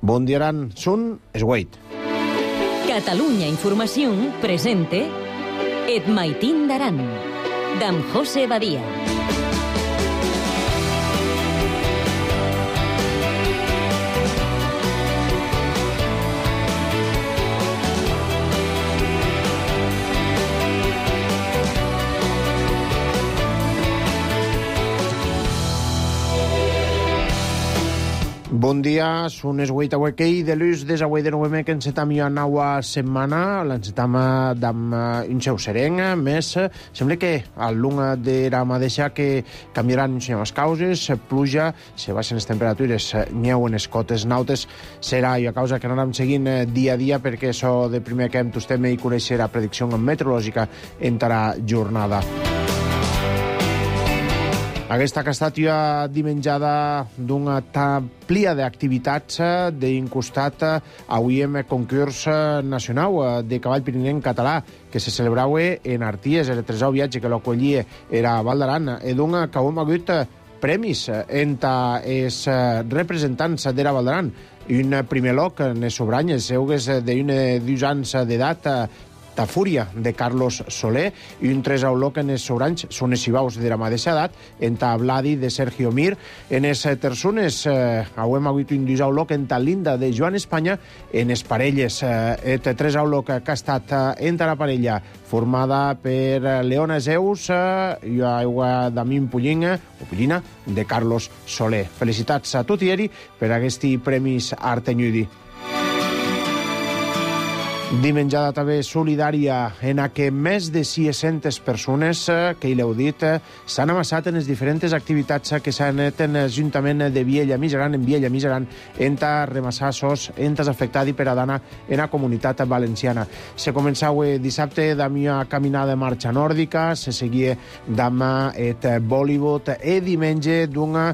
Bon dia, Aran. Són es 8. Catalunya Informació presente Et Maitín d'Aran, d'en José Badia. Bon dia, són es 8 avui que de l'ús des avui de novembre que encetam ja nova setmana, l'encetam d'am un seu sereng, més sembla que al lunga de la mateixa que canviaran les causes, pluja, se baixen les temperatures, n'hi en les cotes nautes, serà a causa que anarem seguint dia a dia perquè això de primer que hem tostem i conèixer la predicció meteorològica en la jornada. Aquesta que ha estat ja dimenjada d'una plia d'activitats d'un costat avui hem concurs nacional de cavall pirinenc català que se celebrava en Arties, el tresau viatge que l'acollia era a Val d'Aran, i d'un que hem hagut premis entre els representants de la Val d'Aran. Un primer loc en les sobranyes, seugues d'uns anys d'edat, Ta Fúria, de Carlos Soler, i un tresau loc en els sobranys són els xivaus de la mateixa edat, en ta Vladi, de Sergio Mir, en els terçones, hem hagut un tresau loc en ta Linda, de Joan Espanya, en les parelles, el tresau loc que ha estat en la parella, formada per Leona Zeus i aigua d'Amin Pullina, de Carlos Soler. Felicitats a tot i eri per aquests premis Artenyudi. Dimenjada també solidària en a què més de 600 persones, que hi l'heu dit, s'han amassat en les diferents activitats que s'han fet en l'Ajuntament de Viella Miseran, en ta remassar sos, en tas afectat i per a dana en la comunitat valenciana. Se començava dissabte amb una caminada marxa nòrdica, se seguia amb et Bollywood i diumenge d'una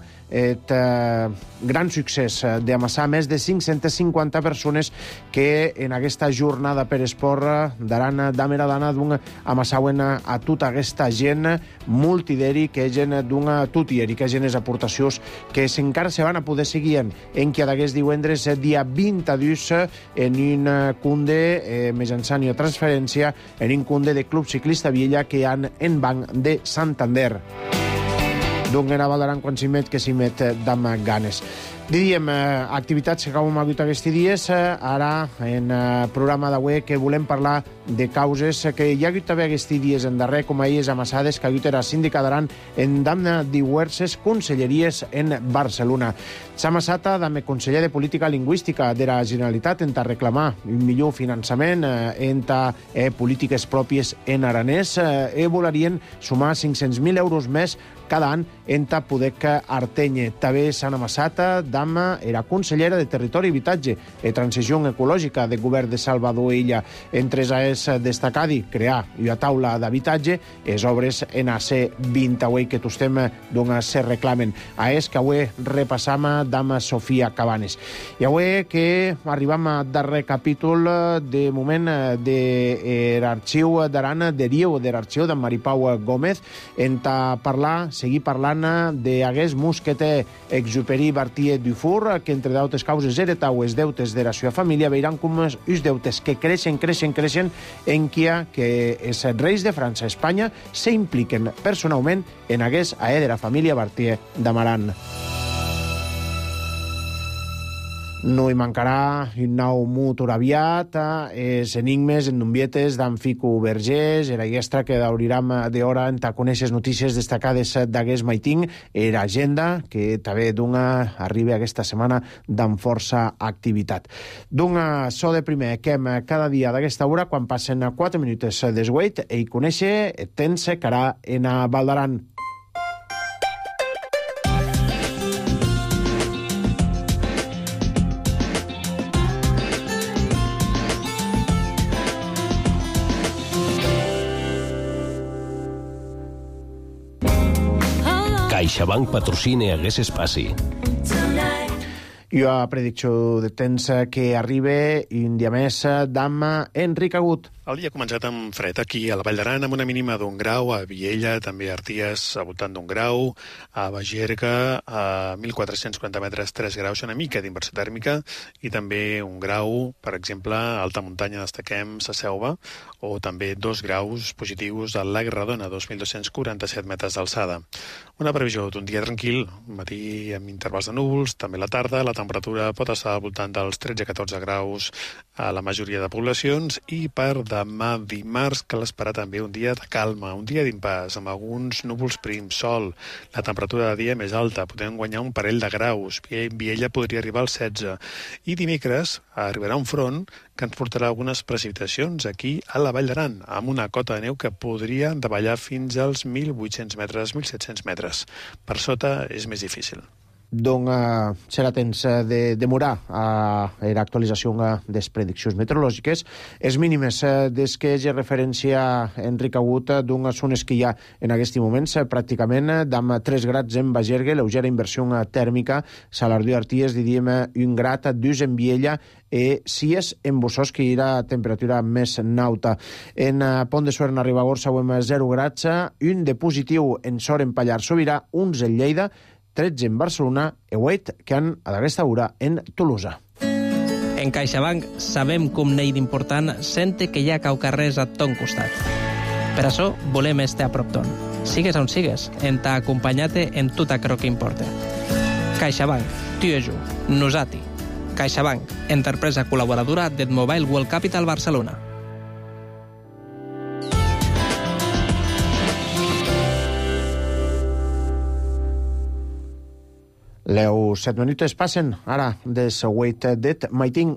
gran succés d'amassar més de 550 persones que en aquesta jornada per esport d'Aran d'Ameradana amassauen a tota aquesta gent multideri que gent d'una tutieri, que gent les aportacions que encara se van a poder seguir en que d'aquest divendres dia 22 en un cunde mitjançant una transferència en un cunde de Club Ciclista Viella que han en Banc de Santander. Donc era Val d'Aran quan s'hi met que s'hi met d'amb ganes. Diríem, activitats que acabem hagut aquests dies, ara en programa d'avui que volem parlar de causes que hi ha hagut també aquests dies en darrer, com ahir amassades, que ha hagut era síndica d'Aran en damna diverses conselleries en Barcelona. S'ha amassat amb el conseller de Política Lingüística de la Generalitat en reclamar un millor finançament en polítiques pròpies en aranès i volarien sumar 500.000 euros més cada any en poder que Artenye. També s'han amassat d'ama era consellera de Territori i Habitatge i Transició Ecològica del govern de Salvador Illa. Entre és destacadi crear una taula d'habitatge les obres en AC28 que tostem d'on se reclamen. A és que avui repassam d'ama Sofia Cabanes. I avui que arribam a darrer capítol de moment de l'arxiu d'Aran de Rieu, de l'arxiu d'en Maripau Gómez, en parlar seguir parlant d'aguest mosqueter Exuperi Bartier Dufour, que entre d'altres causes heretau els deutes de la seva família, veiran com els deutes que creixen en que els reis de França i Espanya s'impliquen personalment en aguest aè de la família Bartier d'Amaran. No hi mancarà un nou motor aviat, els enigmes en Numbietes d'en Fico Vergés, era llestra que daurirem d'hora en conèixer les notícies destacades d'aquest maiting, era agenda que també arriba aquesta setmana d'amb força activitat. So de primer que hem cada dia d'aquesta hora, quan passen 4 minuts des 8, i conèixer el temps que harà en Val d'Aran. CaixaBank patrocina hagués espaci. I a predicció de temps que arriba un dia més d'am Enric Agut. El dia ha començat amb fred aquí a la Vall d'Aran, amb una mínima d'1 grau, a Viella, també a Arties, al voltant d'1 grau, a Bagerga, a 1.440 metres, 3 graus, una mica d'inversió tèrmica, i també 1 grau, per exemple, a alta muntanya destaquem Sa Selva, o també 2 graus positius a Lac Redona, 2.247 metres d'alçada. Una previsió d'un dia tranquil, matí amb intervals de núvols, també a la tarda, la temperatura pot estar al voltant dels 13-14 graus a la majoria de poblacions, i per demà dimarts cal esperar també un dia de calma, un dia d'impàs, amb alguns núvols prims, sol, la temperatura de dia més alta, podem guanyar un parell de graus, Viella podria arribar als 16, i dimecres arribarà un front que ens portarà algunes precipitacions aquí a la Vall d'Aran, amb una cota de neu que podria davallar fins als 1.800 metres, 1.700 metres. Per sota és més difícil. Donc serà temps de demorar a l'actualització de les prediccions meteorològiques. Les mínimes des que hi ha referència a Enric Agut, doncs són les que hi ha en aquests moments, pràcticament amb 3 grads en Bagerga, lleugera inversió tèrmica, Salardú i Arties, diríem 1 grad, 2 en Viella, i 6 en Bossòs, que hi ha temperatura més nauta. En Pont de Suert, a Ribagorça, ho hem 0 grads, 1 de positiu en Sort, en Pallars Sobirà, 11 en Lleida, 13 en Barcelona i 8 que han a aquesta hora en Tolosa. En CaixaBank sabem com n'hi d'important sente que hi ha caucarrers a ton costat. Per això volem estar a prop ton. Sigues on sigues, en t'ha acompanyat en tot aquello que importa. CaixaBank, tu i jo, nosati. CaixaBank, empresa col·laboradora del Mobile World Capital Barcelona. Les 7 minuts passen ara de Wait That My Thing.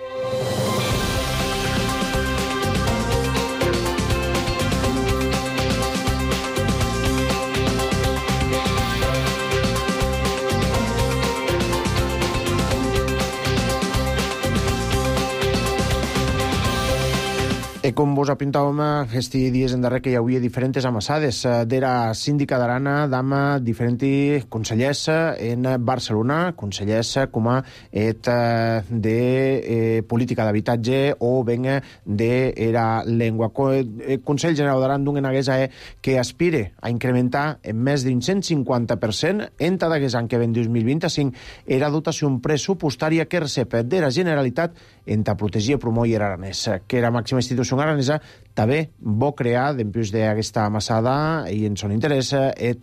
Com vos apuntàvem aquests dies en darrer que hi havia diferents amassades d'era síndica d'Arana, d'ama diferents consellers en Barcelona, consellers com a de política d'habitatge o ben d'era llengua. El Consell General d'Aran d'un hagués que aspire a incrementar en més d'un 150% en tot aquest any que ven 2025 era dotació pressupostària que recep d'era Generalitat en ta protegir i promoure Aranès, que era màxima institució aranesa, també vol crear, dempús d'aquesta amassada, i en son interès,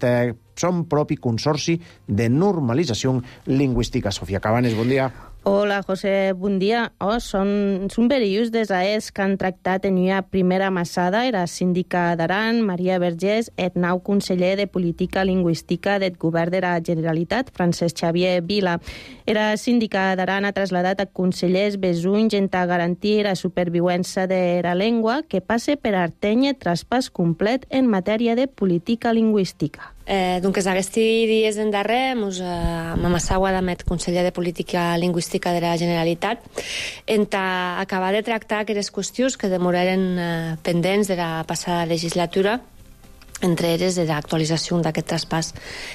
son propi consorci de normalització lingüística. Sofia Cabanes, bon dia. Hola, José, bon dia. Són verius des AES que han tractat en una primera amassada era síndica d'Aran, Maria Vergés, et nou conseller de Política Lingüística del Govern de la Generalitat, Francesc Xavier Vila. Era síndica d'Aran ha trasladat a consellers besunys en ta garantir la supervivència de la llengua que passe per artenye traspàs complet en matèria de política lingüística. Donc, aquests dies en darrer m'amassau amb el conseller de Política Lingüística de la Generalitat en acabar de tractar aquelles qüestions que demoraren pendents de la passada legislatura, entre elles de l'actualització d'aquest traspàs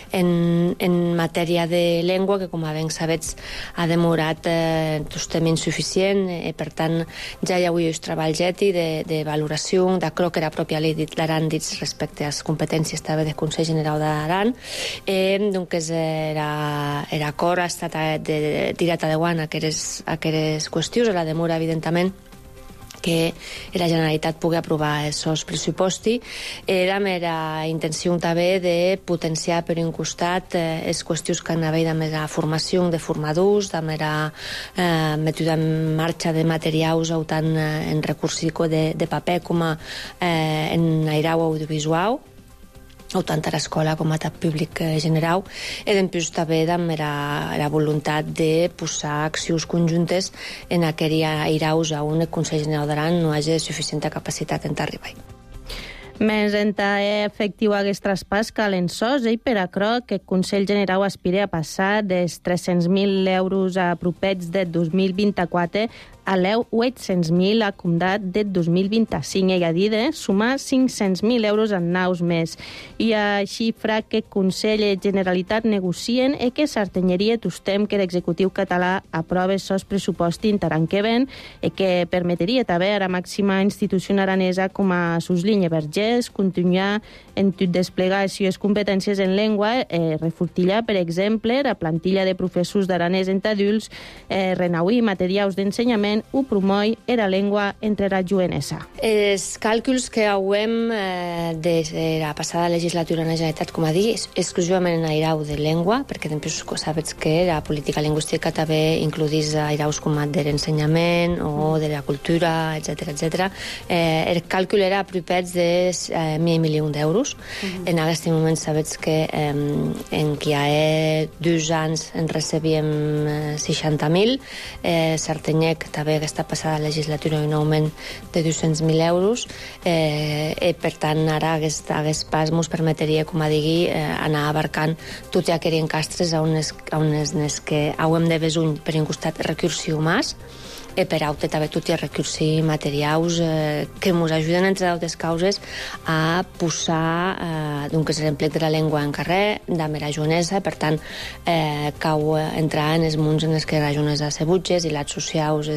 en matèria de llengua, que com a ben sabets ha demorat justament insuficient, i per tant ja hi havia uns treballs de valoració d'aquello que era pròpia llei d'Aran dits respecte a les competències també del Consell General d'Aran. Donc era acord ha estat tirat endavant aquelles qüestions, la demora evidentment que la Generalitat pugui aprovar els pressupostos. Era mera intenció també de potenciar per un costat les qüestions que anaven amb la formació de formadors, amb la mètode en marxa de materials tant en recursos de paper com en airau audiovisual, o tant a l'escola com a tot públic general, i després també amb la voluntat de posar accions conjuntes en aquella airaus on el Consell General d'Aran no hagi suficient capacitat en arribar. Més efectiu aquest traspàs cal en sos, per acro que el Consell General aspira a passar dels 300.000 euros apropets de 2024 a l'eu 800.000 acumdat de 2025 e a dir de sumar 500.000 euros en naus més. I a xifra que Consell i Generalitat negocien e que s'artenyeria tostem que l'executiu català aprove sos pressuposti interan que ven e que permetria també a la màxima institució aranesa com a sus línia vergés continuar en tot desplegar les seves competències en llengua, refortillar, per exemple, la plantilla de professors d'aranès entre adults, renauir materials d'ensenyament o promoi la llengua entre la jovenesa. Els càlculs que hauem de la passada legislatura en la Generalitat, com a dir, exclusivament en airau de llengua, perquè després saps que la política lingüística també includís airaus com de l'ensenyament o de la cultura, etc. El càlcul era propets de 1.000.000 d'euros. En aquest moment saps que en qui hi ha 2 anys en recebíem 60.000. S'artenyec també aquesta passada legislatura un augment de 200.000 euros. Per tant, ara aquest pas ens permetria, com a digui, anar abarcant tot i aquells encastres on és que hauem de besuny per un costat recursiu més, per altre també tot i recursos materials que ens ajuden, entre altres causes, a posar l'emplec de la llengua en carrer, de la jovenesa, per tant, cau entrar en els munts en els que la jovenesa se butges i les socials,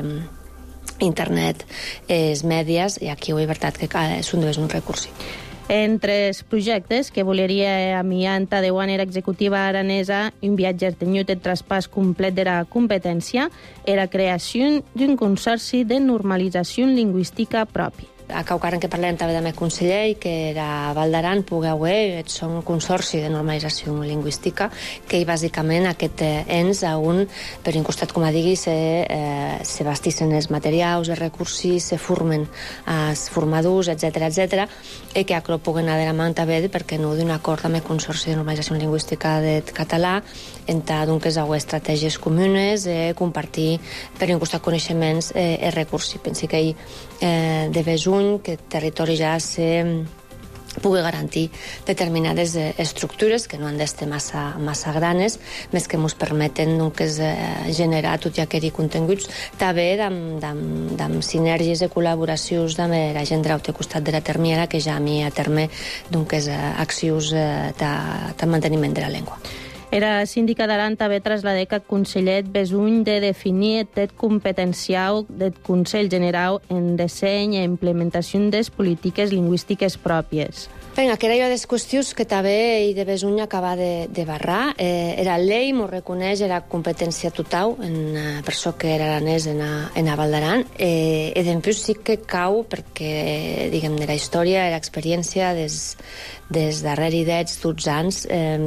internet, els mèdies, i aquí ho he veritat que són un recurs. Entre els projectes que voleria amianta de manera executiva aranesa un viatge tenyut el traspàs complet de la competència era la creació d'un consorci de normalització lingüística propi. A Caucar, que parlem també del meu conseller i que era Val d'Aran pugui haver un consorci de normalització lingüística que bàsicament aquest ens on per un costat, com a digui, se bastissen els materials, els recursos, se formen els formadors, etc. I que això pugui anar de la mà també perquè no d'un acord amb el consorci de normalització lingüística de català entre estratègies comunes, compartir per un costat coneixements i recursos. Pensi que de besuny que el territori ja se pugui garantir determinades estructures que no han d'estar massa granes, més que ens permeten generar tot i aquells continguts, també amb sinergies i col·laboracions amb la gent de costat de la termiera que ja a mi a terme accions de manteniment de la llengua. Era síndica d'Aran també traslladé que el conseller besuny de definir el competencial del Consell General en disseny i implementació de les polítiques lingüístiques pròpies. Vinga, que era jo des qüestions que també de besuny acabar de barrar. Era llei, m'ho reconeix, era competència total per això que era aranès en a Val d'Aran. I després sí que cau perquè, diguem, de la història, l'experiència des darrere d'aquests 12 anys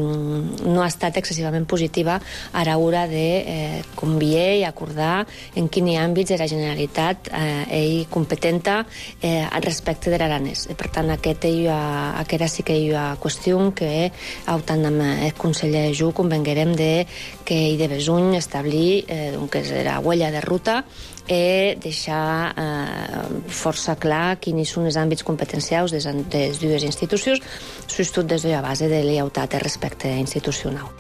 no ha estat excessivament positiva a l'hora de convier i acordar en quins àmbits de la Generalitat ell competenta respecte de l'aranès. Per tant, aquesta sí que hi ha qüestió que tant amb el conseller Ju convenguerem que hi de besuny establir la huella de ruta i deixar força clar quins són els àmbits competencials de les dues institucions, sobretot des de la base de lleialtat i respecte institucional.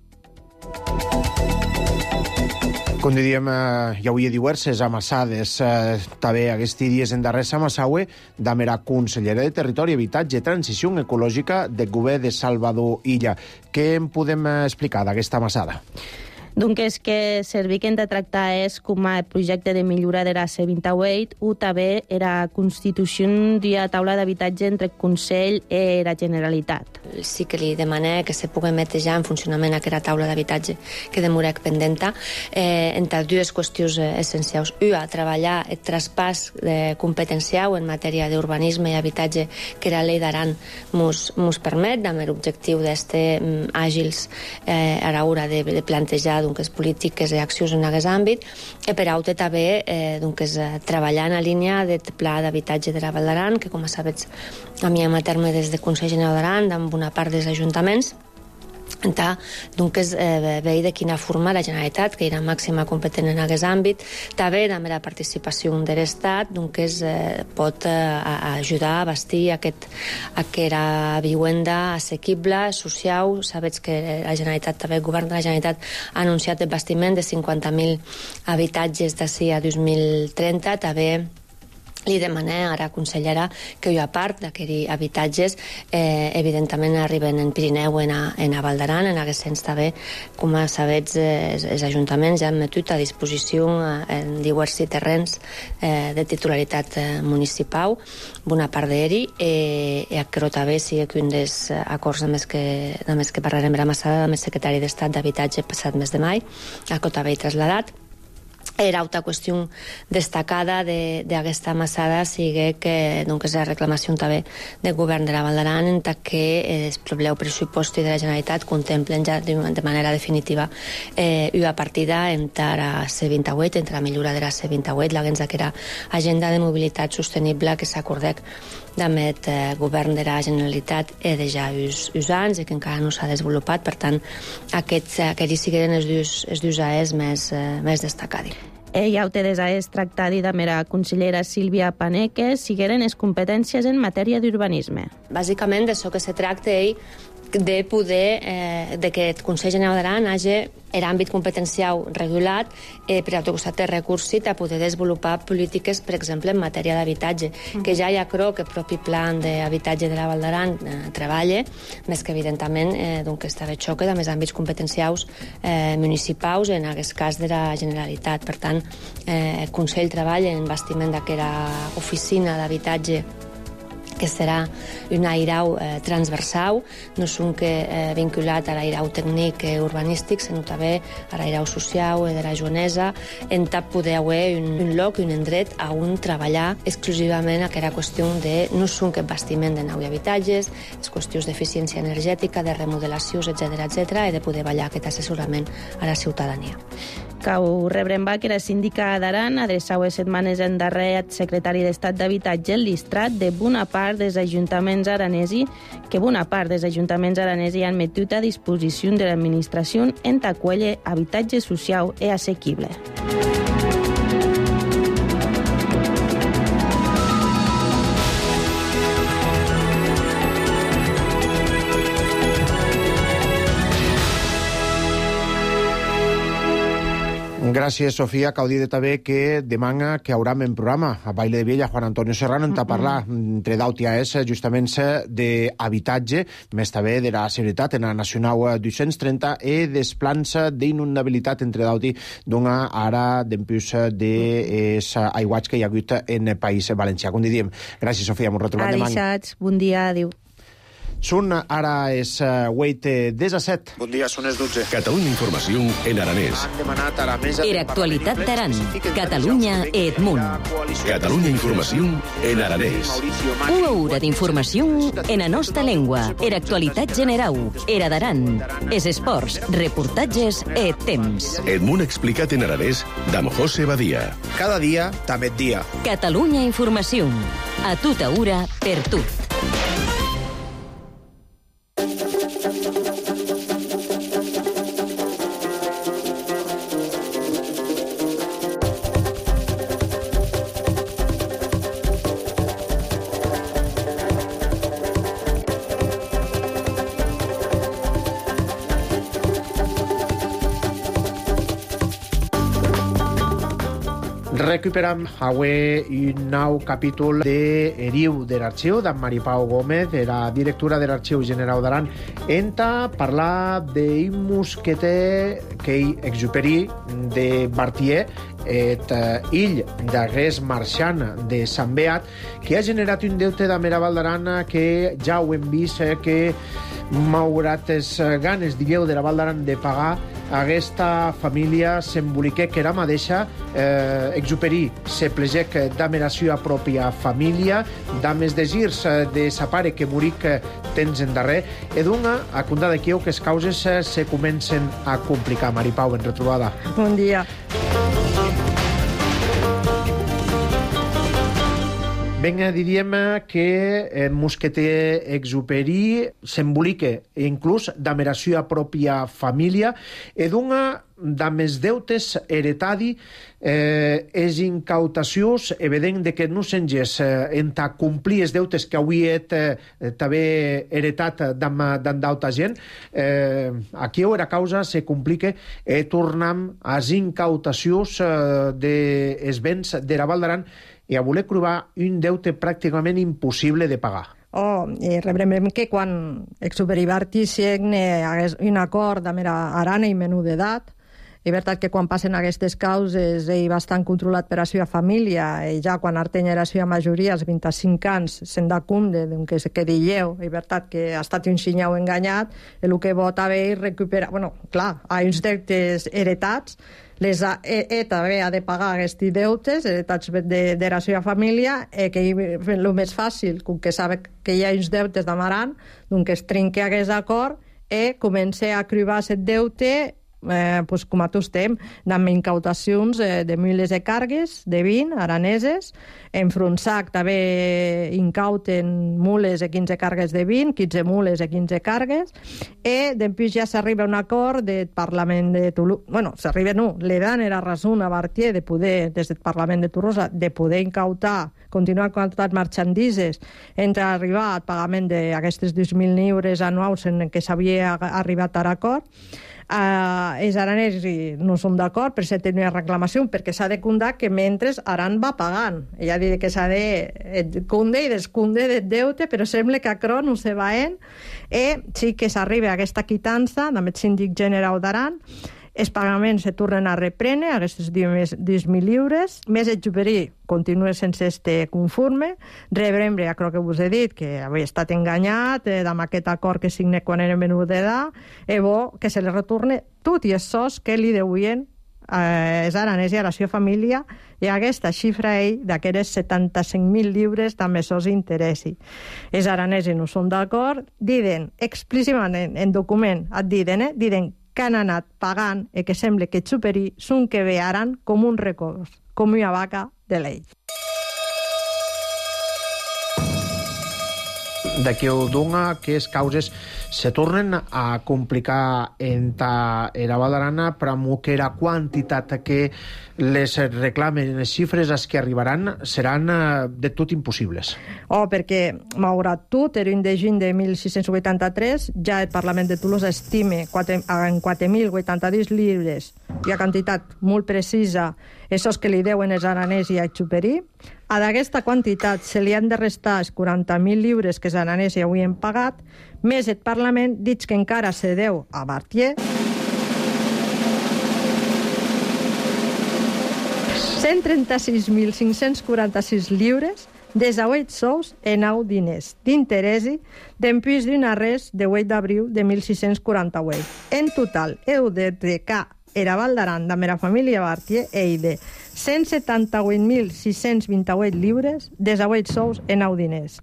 Com diríem, hi hauria diverses amassades també aquests dies en darrers amassaue de la consellera de Territori, Habitatge i Transició Ecològica del govern de Salvador Illa. Què en podem explicar d'aquesta amassada? Donc és que serviquen de tractar és com a projecte de millora de la C28 o també era constitució d'una taula d'habitatge entre el Consell i la Generalitat. Sí que li demané que se pugui metre ja en funcionament aquesta taula d'habitatge que demorec pendenta entre dues qüestions essencials. Una, treballar el traspàs competencial en matèria d'urbanisme i habitatge que la llei d'Aran mos permet, amb l'objectiu d'estar àgils a l'hora de plantejar polítiques i accions en aquest àmbit, i per altre també treballant en línia del pla d'habitatge de la Val d'Aran, que com sabeu a mi a terme des del Consell General d'Aran amb una part dels ajuntaments, Donc, veure de quina forma la Generalitat, que era màxima competent en aquest àmbit, també amb la participació de l'Estat, doncs pot ajudar a bastir aquesta vivenda assequible, social. Sabeu que la Generalitat, també el govern de la Generalitat, ha anunciat el bastiment de 50.000 habitatges d'ací a 2030, també li demanem ara, consellera, que hi ha part d'aquests habitatges evidentment arriben en Pirineu, en a Val d'Aran. En aquest sens també, com sabeu, els ajuntaments ja han metut a disposició en diversos terrenys de titularitat municipal, una part d'eri, i que també sigui que un dels acords amb els que parlarem la massada amb el secretari d'Estat d'Habitatge passat mes de maig, a que també he traslladat. Era altra qüestió destacada d'aquesta massada sigui que és la reclamació també del govern de la Val d'Aran en que el problema pressuposti de la Generalitat contemplen ja de manera definitiva una partida entre la C28, entre la millora de la C28, la que era agenda de mobilitat sostenible que s'acordec amb el govern de la Generalitat de ja uns anys i que encara no s'ha desenvolupat. Per tant, aquests sigueren els dos AEs més destacats. Ja ho té des d'ahir tractat amb la consellera Sílvia Paneque, sigueren les competències en matèria d'urbanisme. Bàsicament, d'això que se tracta de poder de que el Consell General d'Aran hagi l'àmbit competencial regulat per altre costat de recursos a poder desenvolupar polítiques, per exemple, en matèria d'habitatge, que ja hi ha que el propi plan d'habitatge de la Val d'Aran treballa, més que evidentment està de xoc amb els àmbits competencials municipals, en aquest cas de la Generalitat. Per tant, el Consell treballa en bastiment d'aquesta oficina d'habitatge que serà un airau transversal, no és un que vinculat a l'airau tècnic urbanístic, sinó també a l'airau social de la Joanesa, en poder haver un lloc, un endret on treballar exclusivament aquella qüestió de no és un que bastiment de nou habitatges, les qüestions d'eficiència energètica, de remodelacions, etc., i de poder ballar aquest assessorament a la ciutadania. Cau Rebremba, que era síndica d'Aran, adreçau les setmanes en darrer al secretari d'Estat d'Habitatge el listrat de bona part dels ajuntaments aranesi han metut a disposició de l'administració en tacuelle habitatge social i assequible. Gràcies, Sofia. Cau dir també que demana que hauram en programa a Baile de Viella Juan Antonio Serrano en parlar entre d'aut i AES justament d'habitatge, més també de la seguretat en la Nacional 230 i dels plans d'inundabilitat entre d'aut i d'una ara d'empús dels aiguats que hi ha hagut en el País Valencià. Com diríem, gràcies, Sofia, m'ho retrobem demà. Adéu, bon dia, adéu. Són ara és 8:17. Bon dia, són les 12. Catalunya Informació en aranès. Era actualitat d'Aran. Catalunya et Munt. Catalunya Informació en aranès. Una hora d'informació en la nostra llengua. Era actualitat general. Era d'Aran. Es esports, reportatges et temps. Et Munt explicat en aranès d'Am José Badia. Cada dia, també et dia. Catalunya Informació. A tota hora, per tu. Recuperam avui un nou capítol d'Eriu de l'Arxiu d'en Maripau Gómez, de la directora de l'Arxiu General d'Aran, enta parlar d'un mosqueter que Exuperi de Bartier, et ill d'Agués Marxant de Sant Beat, que ha generat un deute de Mera Val d'Aran que ja ho hem vist que malgrat les ganes, diríeu, de la Val d'Aran de pagar, aquesta família s'emboliqué que era mateixa Exuperi se plegec damb la seva pròpia família, damb els desirs de sa pare que moric temps en darrer, e d'una a comptar de que les causes se comencen a complicar. Maripau, ben retrobada. Bon dia. Vinga, diríem que Mosqueter Exuperi s'embolica inclús damb era sua pròpia família e donga damb es deutes heretadi es incautacions evident de que no s'engés entà complir els deutes que auiet també heretat damb d'autra gent. Aquí era causa se complica e tornam as incautacions des béns d'era Val d'Aran i a voler trobar un deute pràcticament impossible de pagar. Rebrem que quan Exuperi Barti signe un acord amb Arana i menú d'edat, és veritat que quan passen aquestes causes ell va estar controlat per la seva família i ja quan Artenya era la seva majoria, als 25 anys, se'n da compte que se quedi lleu. És veritat que ha estat un xinyau enganyat i el que vota bé és recuperar... Bueno, clar, hi ha uns deutes heretats, també ha de pagar aquests deutes heretats de la seva família que el més fàcil, com que sabe que hi ha uns deutes d'Amaran, doncs que es trinque aquest acord i comença a cribar aquest deute com a tu estem, amb incautacions de milers de cargues de vin araneses. En Fronsac també incauten mules de 15 cargues de vin, 15 mules de 15 cargues, i després ja s'arriba a un acord del Parlament de Toulouse. Bueno, s'arriba no, le dan la raó a Bartier de poder, des del Parlament de Toulouse, de poder incautar, continuar incautant marxandises entre arribar al pagament d'aquestes 2.000 lliures anuals en què s'havia arribat a l'acord. Els aranesos no són d'acord per ser una reclamació perquè s'ha de comptar que mentre Aran va pagant ella diu que s'ha de cunde i descunde del deute però sembla que acro no se va i sí que s'arriba a aquesta quitança amb el síndic general d'Aran. Els pagaments se tornen a reprendre, aquests 10.000 lliures, més Exuperi continua sense este conforme, rebrem, ja crec que us he dit, que havia estat enganyat amb aquest acord que signa quan era menú d'edat, i bo que se li retorne tot i els sos que li deuen els aranès i a la seva família i aquesta xifra ell d'aquests 75.000 lliures també sos interessi. Els aranesos no són d'acord, diuen explícitament en document, diuen que han anat pagant i que sembla que Exuperi són que vearan com un recurs, com una vaca de llei. D'aquí ho dona que les causes se tornen a complicar entre la Val d'Aran per amb que la quantitat que les reclamen, les xifres a que arribaran seran de tot impossibles. Perquè, malgrat tot, era un de juny de 1683, ja el Parlament de Toulouse estima en 4.082 lliures, i a quantitat molt precisa, esos que li deuen els aranès i a Exuperi. A d'aquesta quantitat se li han de restar els 40.000 lliures que els aranès ja havien pagat, més el Parlament dit que encara se deu a Bartier 136.546 lliures, 18 sous i 9 diners d'interès d'empís d'un arrest de 8 d'abril de 1648. En total, heu de trecar era Val d'Aran de la família Bartier i de 178.628 lliures, 18 sous i 9 diners.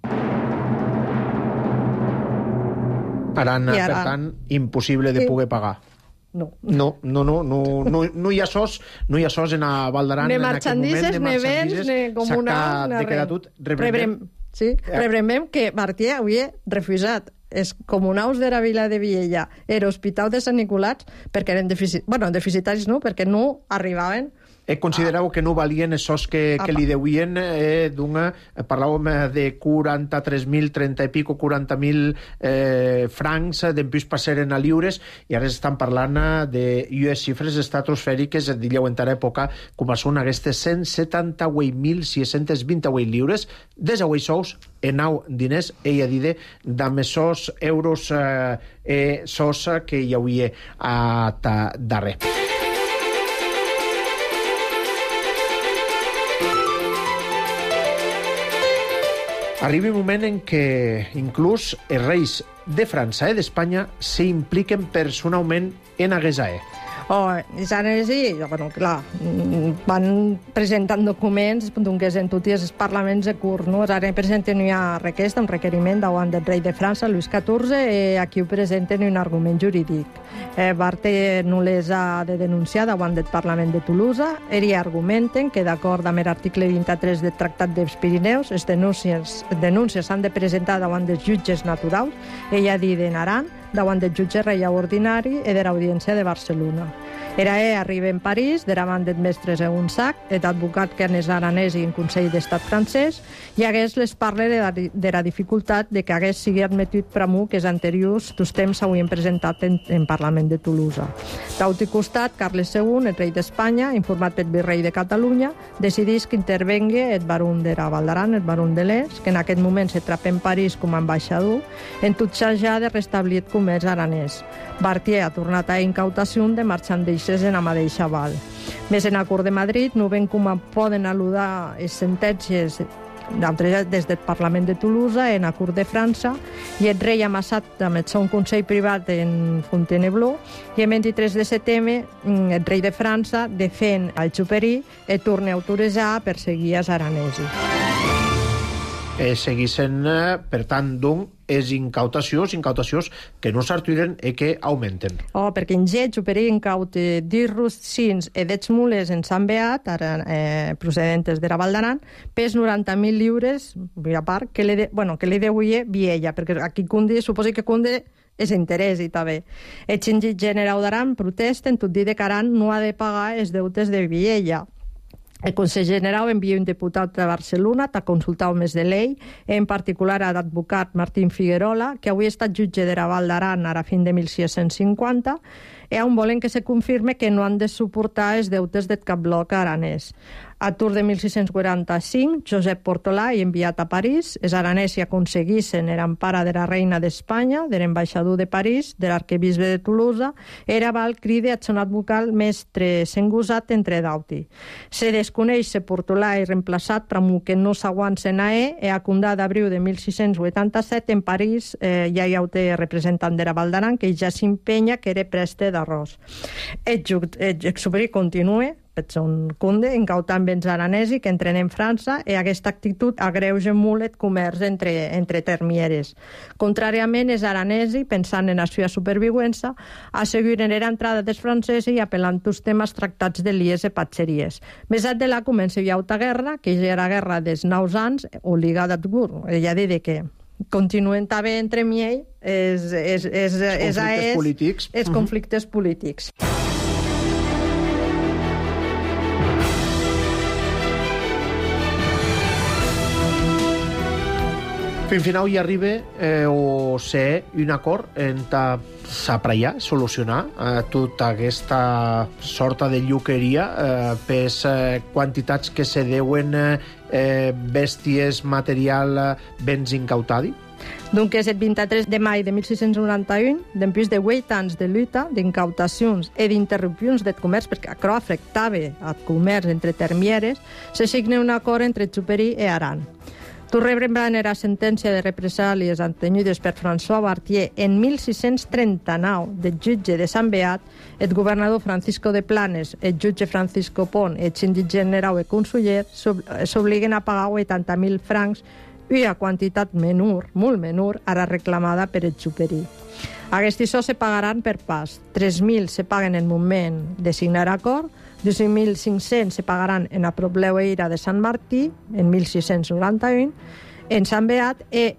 Aran, per tant, impossible de poder pagar. No hi ha sos en a Val d'Aran en aquest moment, ne béns, ne comunals, ne res. Rebrem que Bartier havia refusat els comunaus de la vila de Viella i l'Hospital de Sant Nicolás perquè eren deficitaris, no, perquè no arribaven. Considereu que no valien els sos que li deuen, parlàvem de 43.030 i pico, 40.000 francs, després passaren a lliures, i ara estan parlant de xifres estratosfèriques, digueu en tal època, com són aquestes 178.628 lliures, 18 sous i 9 diners, ella dide, amb esos euros sos que hi havia a darrer. Arriba un moment en què inclús els reis de França i d'Espanya s'impliquen personalment en Aguesaer. I Aranesi, bueno, clar, van presentant documents, donques en tots els parlaments de curs, no? Ara presenten una requesta, un requeriment davant del rei de França, Lluís XIV, i aquí ho presenten un argument jurídic. Barté no les ha de denunciar davant del Parlament de Toulouse. Ells argumenten que, d'acord amb l'article 23 del Tractat dels Pirineus, les denúncies s'han de presentar davant dels jutges naturals, ella dit en Aran, davant del jutge reial ordinari i de l'Audiència de Barcelona. Arriba en París, davant del mestre Segon Sac, l'advocat Ernest Aranès i en Consell d'Estat francès, i hagués les parla de la dificultat de que hagués sigui admetit Pramú que els anteriors dos temps s'havien presentat en Parlament de Toulouse. D'altre costat, Carles II, el rei d'Espanya, informat pel virrei de Catalunya, decideix que intervengui el baró de la Val d'Aran, el baró de l'Es, que en aquest moment se trapa en París com a ambaixador, en tot ja de restablir el comerç aranès. Bartier ha tornat a incautació de marxandeixes en la mateixa val. Més en l'acord de Madrid no ven com poden al·ludar les sentències des del Parlament de Toulouse en l'acord de França, i el rei ha amassat amb el seu consell privat en Fontainebleau, i el 23 de setembre el rei de França defèn el Xuperí i torna a autoritzar a perseguir els aranesos. Seguissin, per tant, doncs, és incautacions que no s'arturen i que augmenten. Perquè en Get, Xuperí incauta 10 rostins i 10 mules en Sant Beat, procedentes de la Val d'Aran, pes 90.000 lliures, a part, que li deuia Viella, perquè aquí Cunde, suposa que Cunde és interès i també. El Xingit General d'Aran protesta en tot dir que Aran no ha de pagar els deutes de Viella. El Consell General envia un diputat a Barcelona a consultar més de llei, en particular a l'advocat Martín Figuerola, que avui ha estat jutge de la Val d'Aran ara fins de 1650, i on volen que se confirme que no han de suportar els deutes del cap bloc aranès. A Tour de 1645, Josep Portolà, enviat a París, els aranesi aconseguissin l'empara de la reina d'Espanya, de l'ambaixador de París, de l'arquebisbe de Toulouse, era el cride a son advocat mestre Sengusat entre d'auti. Se desconeix se Portolà i reemplaçat Pramú que no s'aguanten a i a Condà d'abril de 1687 en París ja hi ha un representant de la Val d'Aran que ja s'impenya que era preste d'arròs. El Xuperí continua per son Conde, incautant béns aranesi que entren en França, i aquesta actitud agreuja molt el comerç entre termieres. Contràriament, els aranesi, pensant en la seva supervivència, asseguren l'entrada dels francesos i apel·lant als temes tractats de lies i patxeries. Més de la comença hi ha una guerra, que ja era la guerra dels 9 anys, obligada a Gur. Ella dit que continuen també entre miei els conflictes polítics. Fins final hi arriba o ser un acord entre s'apraiar, solucionar tota aquesta sorta de lluqueria per quantitats que se deuen bèsties, material, béns incautadi? Donc és el 23 de maig de 1691, després de 8 anys de lluita, d'incautacions i d'interrupcions del comerç, perquè això afectava el comerç entre termieres, se signa un acord entre Xuperí i Aran. Tu rebrembrant la sentència de represàlies entenyides per François Bartier en 1639 del jutge de Sant Beat, el governador Francisco de Planes, el jutge Francisco Pont, el síndic general i conseller s'obliguen a pagar 80.000 francs, una quantitat menor, molt menor, ara reclamada per el Xuperí. Aquests sous se pagaran per pas. 3.000 se paguen en el moment de signar acord, 2.500 se pagaran en la Propleueira de Sant Martí, en 1691, en Sant Beat, i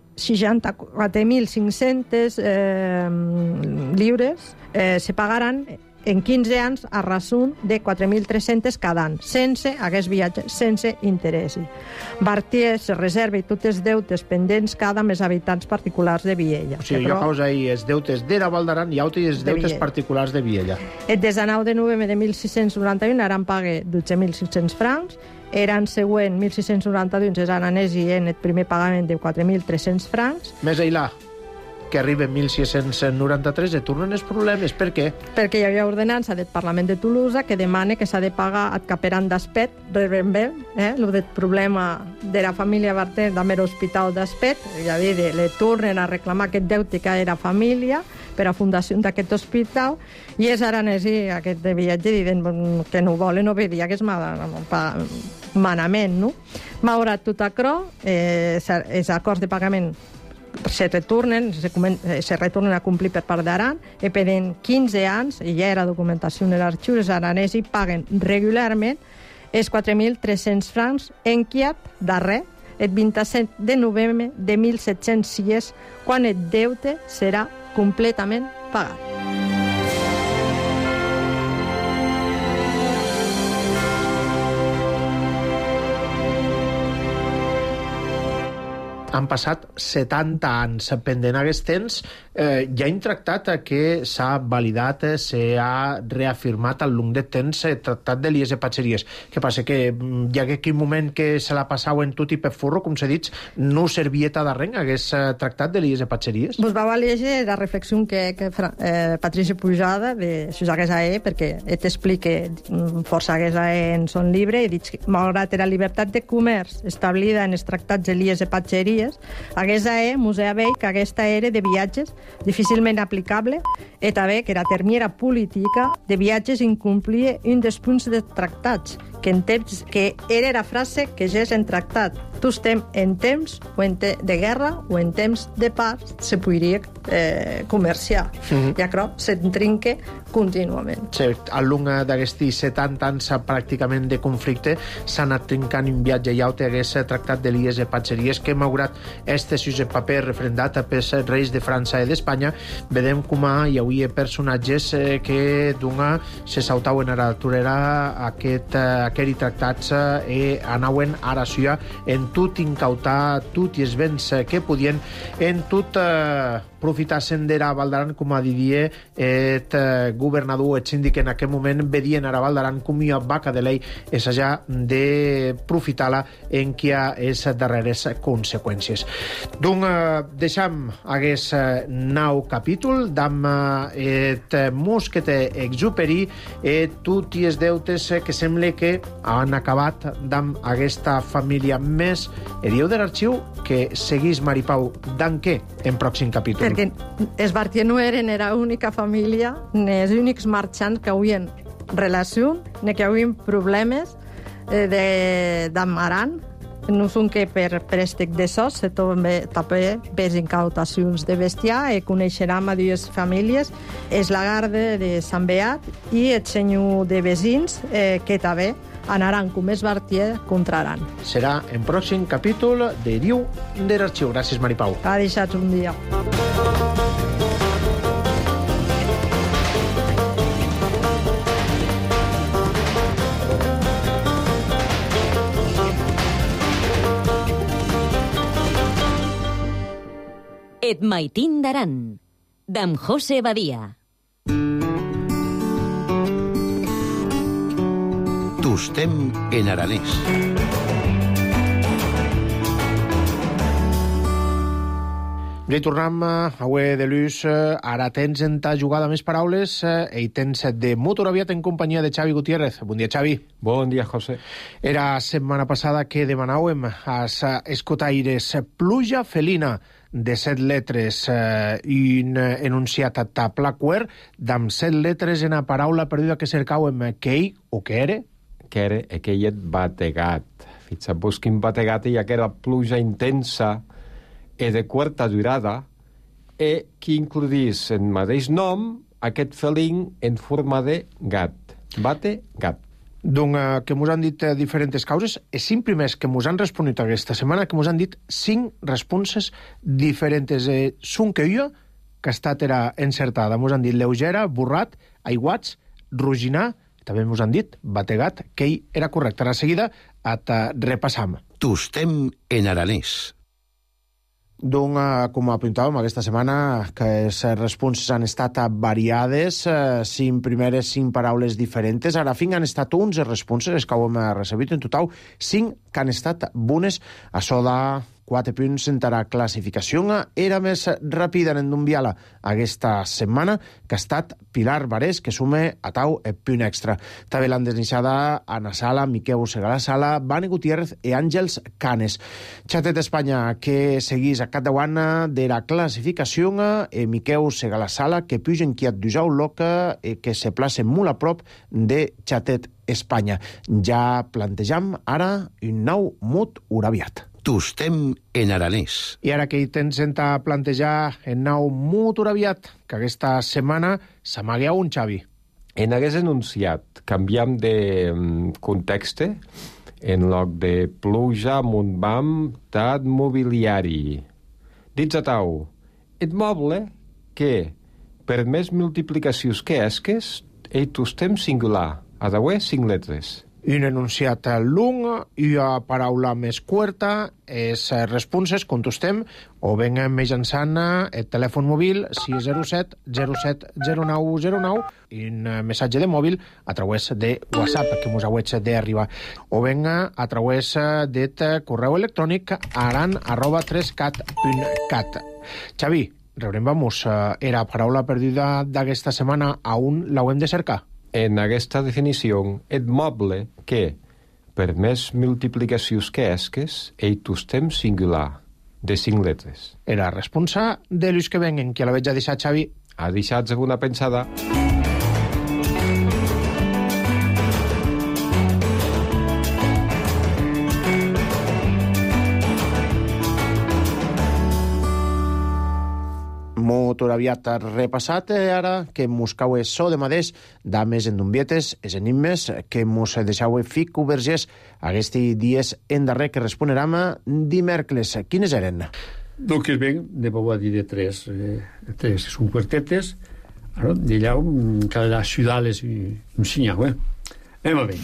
64.500 lliures se pagaran en 15 anys a resum de 4.300 cada any, sense aquest viatge, sense interès. Bartier se reserva tots els deutes pendents cada amb els habitants particulars de Viella. O sigui, jo causa ahir els deutes de la Val d'Aran i els deutes particulars de Viella. El 19 de novembre de 1691 Aran paga 12.500 francs, eren següent 1692 els aranesi en el primer pagament de 4.300 francs. Més enllà, que arriba en 1693, tornen els problemes. Per què? Perquè hi havia ordenança del Parlament de Toulouse que demana que s'ha de pagar el caperan d'Aspet, el problema de la família Barter amb l'hospital d'Aspet, ja dir, le tornen a reclamar aquest deute que era família, per a fundació d'aquest hospital, i els aranesos aquest de viatge diuen que no volen obeir aquest manament, no? Malgrat tot això, els acords de pagament se retornen a complir per part d'Aran, i peren 15 anys, i ja era documentació en l'arxiu, els aranesos paguen regularment els 4.300 francs en quiat darrer, el 27 de novembre de 1706, quan el deute serà completament pagat. Han passat 70 anys pendent aquest temps. Hi ha un tractat que s'ha validat, s'ha reafirmat al long de temps, el tractat de Lies de Patxeries. Què passa? Que hi ha aquell moment que se la passau en tot i per forro, com s'ha dit, no servieta d'arrenc, aquest tractat de Lies de Patxeries? Vos va llegir la reflexió que Patricia Pujada de Susa Guesaé, perquè t'explica força Guesaé en son llibre, i dic que malgrat la llibertat de comerç establida en els tractats de Lies de Patxeries, aquesta musea veig que aquesta era de viatges difícilment aplicable, i també que la termiera política de viatges incomplia un dels punts de tractats, que era la frase que ja és en tractat. Tu estem en temps de guerra o en temps de paz, se podria comerciar. I això s'entrinca contínuament. Sí, al llarg d'aquests 70 anys pràcticament de conflicte s'ha anat trincant un viatge i altre aquest tractat de Lies de Patxeries, que malgrat este sus de paper referendat pels reis de França i d'Espanya, vedem com hi havia personatges que d'una se saltaven a la torera aquells tractats i anaven a la suya en tot incautar tot i els béns que podien, en tot aprofitar-se'n de la Val d'Aran, com a diria el governador, el síndic en aquell moment, vedien a la Val d'Aran com una vaca de lei, és allà d'aprofitar-la en què hi ha les darreres conseqüències. Doncs deixam aquest nou capítol d'amb el Mosqueter Exuperi i tots els deutes que sembla que han acabat d'amb aquesta família més. Dieu de l'arxiu que seguís Maripau d'en què en pròxim capítol? Perquè els Bartier no eren l'única família, ni els únics marxants que havien relació, ni que havien problemes d'Aran. No són que per préstec de sos, se també per incautacions de bestiar, i coneixerem a dues famílies, és la Garde de Sant Beat i el senyor de Besins, que també anaran com és Bartier contra Aran. Serà en pròxim capítol de Diu de l'Arxiu. Gràcies, Maripau. Ha deixat un dia. Et maitín d'Aran, d'en José Badia. Tostem en aranès. Retornem avui de l'ús. Ara tens en ta jugada més paraules i tens de Motor Aviat en companyia de Xavi Gutiérrez. Bon dia, Xavi. Bon dia, José. Era setmana passada que demanàvem als escotaires pluja felina de 7 letres, un enunciat a taplacuer d'amb 7 letres en la paraula perduda que cercàvem. Qu'ei o que era? Que era aquellet bategat. Fixa't-vos quin bategat hi ha, que era pluja intensa e de quarta durada, e que includís en mateix nom aquest felín en forma de gat. Bate-gat. Donc, que mos han dit diferents causes, els 5 primers que mos han responut aquesta setmana, que mos han dit 5 responses diferents. Són que jo, que ha estat era encertada. Mos han dit lleugera, burrat, aiguats, roginar, també mos han dit bategat, que ell era correcte. A la seguida et repassam. Tostem en aranès. Donc, com apuntàvem aquesta setmana, que les responses han estat variades, 5 primeres 5 paraules diferents. Ara fin han estat 11 responses, que ho hem recebit en total, 5 que han estat bones. Això da 4 punts en la classificació. Era més ràpida en Dumbiala aquesta setmana, que ha estat Pilar Barés, que sume a tau el punt extra. També l'han desnixada Ana Sala, Miqueu Segala-Sala, Vane Gutiérrez i Àngels Canes. Xatet d'Espanya, que seguís a capdavant de la classificació, Miqueu Segala-Sala, que puja en quiat d'Usau Loca, que se place molt a prop de Xatet Espanya. Ja plantejam ara un nou mot urabiat. Tostem en aranès. I ara que hi tens a plantejar el nou mot urabiat, que aquesta setmana s'amagueu un Xavi. En hagués enunciat, canviam de context, en lloc de pluja, muntbam, tat mobiliari. Dits a tau, et moble que, per més multiplicacions que esques, ei tostem singular. A dauer 5 letres. Un enunciat long i una paraula més curta és responses, contestem, o ben mitjançant el telèfon mòbil 607 07 09 09 i un missatge de mòbil a través de WhatsApp, que mos hauets d'arribar. O ben a través del correu electrònic aran@3cat.cat. Xavi, rebrem, era paraula perduda d'aquesta setmana, a on l'haurem de cercar? En aquesta definició, et moble que, per més multiplicacions que esques, ei tostem singular, de 5 letres. Era responsa de l'ús que venguen, que la veig a deixar, Xavi. Ha deixat alguna pensada? Motor aviat repassat, ara que mos cau so de maders, dames en dumbietes, es enigmes que mos deixau fic vergés aquests dies en darrer que responeram dimèrcles. Quines eren? Donc, ben, ne vau dir de tres són quartetes, d'allà cada ciutat és un sinyal, Anem a bé.